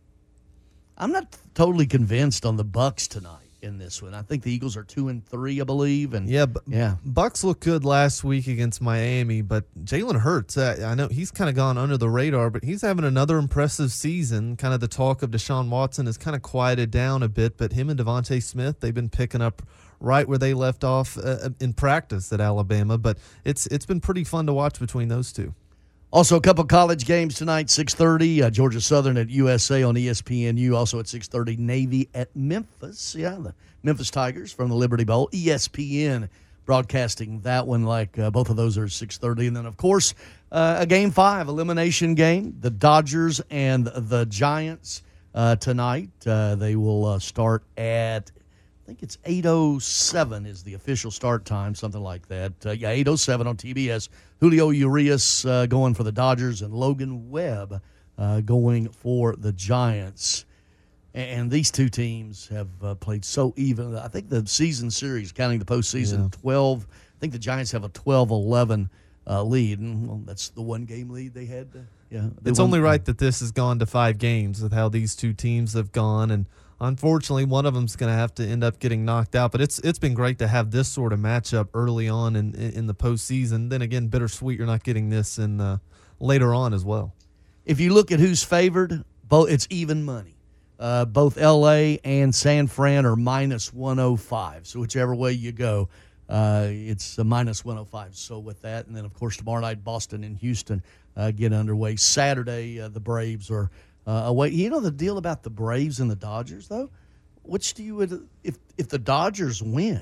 I'm not totally convinced on the Bucks tonight in this one. I think the Eagles are 2-3, I believe. And Bucks looked good last week against Miami, but Jalen Hurts, I know he's kind of gone under the radar, but he's having another impressive season. Kind of the talk of Deshaun Watson has kind of quieted down a bit, but him and Devontae Smith, they've been picking up right where they left off in practice at Alabama. But it's been pretty fun to watch between those two. Also, a couple college games tonight, 6:30, Georgia Southern at USA on ESPNU. Also at 6:30, Navy at Memphis. Yeah, the Memphis Tigers from the Liberty Bowl. ESPN broadcasting that one, like both of those are 6:30. And then, of course, a Game 5 elimination game, the Dodgers and the Giants tonight. They will start at, I think it's 8:07 is the official start time, something like that. 8:07 on TBS. Julio Urias going for the Dodgers and Logan Webb going for the Giants. And these two teams have played so even. I think the season series, counting the postseason, 12. I think the Giants have a 12-11 lead. And that's the one-game lead they had. It's only right that this has gone to 5 games with how these two teams have gone. And unfortunately, one of them's going to have to end up getting knocked out. But it's been great to have this sort of matchup early on in the postseason. Then again, bittersweet you're not getting this in later on as well. If you look at who's favored, it's even money. Both L.A. and San Fran are minus 105. So whichever way you go, it's a minus 105. So with that, and then, of course, tomorrow night, Boston and Houston get underway. Saturday, the Braves are away. You know the deal about the Braves and the Dodgers, though? Which do you would if the Dodgers win,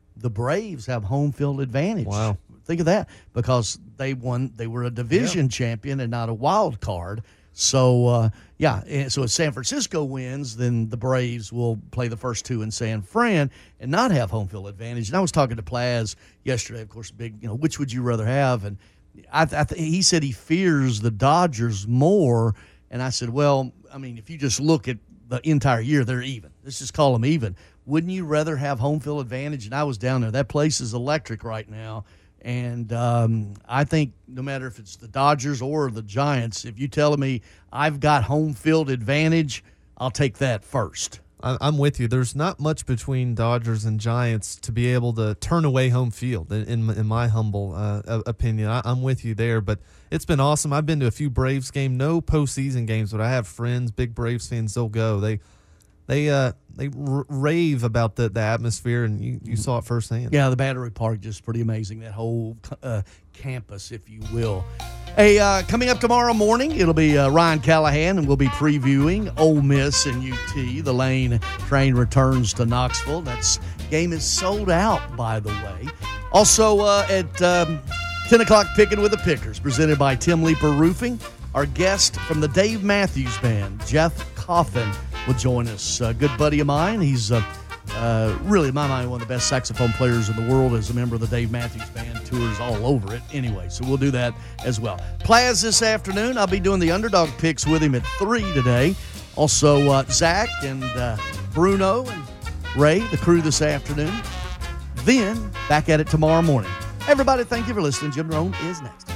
the Braves have home field advantage. Wow. Think of that, because they were a division champion and not a wild card. So, so if San Francisco wins, then the Braves will play the first two in San Fran and not have home field advantage. And I was talking to Plaz yesterday, of course, which would you rather have? And he said he fears the Dodgers more. And I said, well, I mean, if you just look at the entire year, they're even. Let's just call them even. Wouldn't you rather have home field advantage? And I was down there. That place is electric right now. And I think no matter if it's the Dodgers or the Giants, if you tell me I've got home field advantage, I'll take that first. I'm with you. There's not much between Dodgers and Giants to be able to turn away home field, in my humble opinion. I'm with you there, but it's been awesome. I've been to a few Braves games, no postseason games, but I have friends, big Braves fans. They'll go. They rave about the atmosphere, and you saw it firsthand. Yeah, the Battery Park, just pretty amazing, that whole campus, if you will. Hey, coming up tomorrow morning, it'll be Ryan Callahan, and we'll be previewing Ole Miss and UT. The Lane train returns to Knoxville. That game is sold out, by the way. Also at 10 o'clock, Picking with the Pickers, presented by Tim Leeper Roofing. Our guest from the Dave Matthews Band, Jeff Coffin, will join us. A good buddy of mine. He's really, in my mind, one of the best saxophone players in the world. As a member of the Dave Matthews Band, tours all over it. Anyway, so we'll do that as well. Plaz this afternoon. I'll be doing the underdog picks with him at 3 today. Also, Zach and Bruno and Ray, the crew this afternoon. Then, back at it tomorrow morning. Everybody, thank you for listening. Jim Rome is next.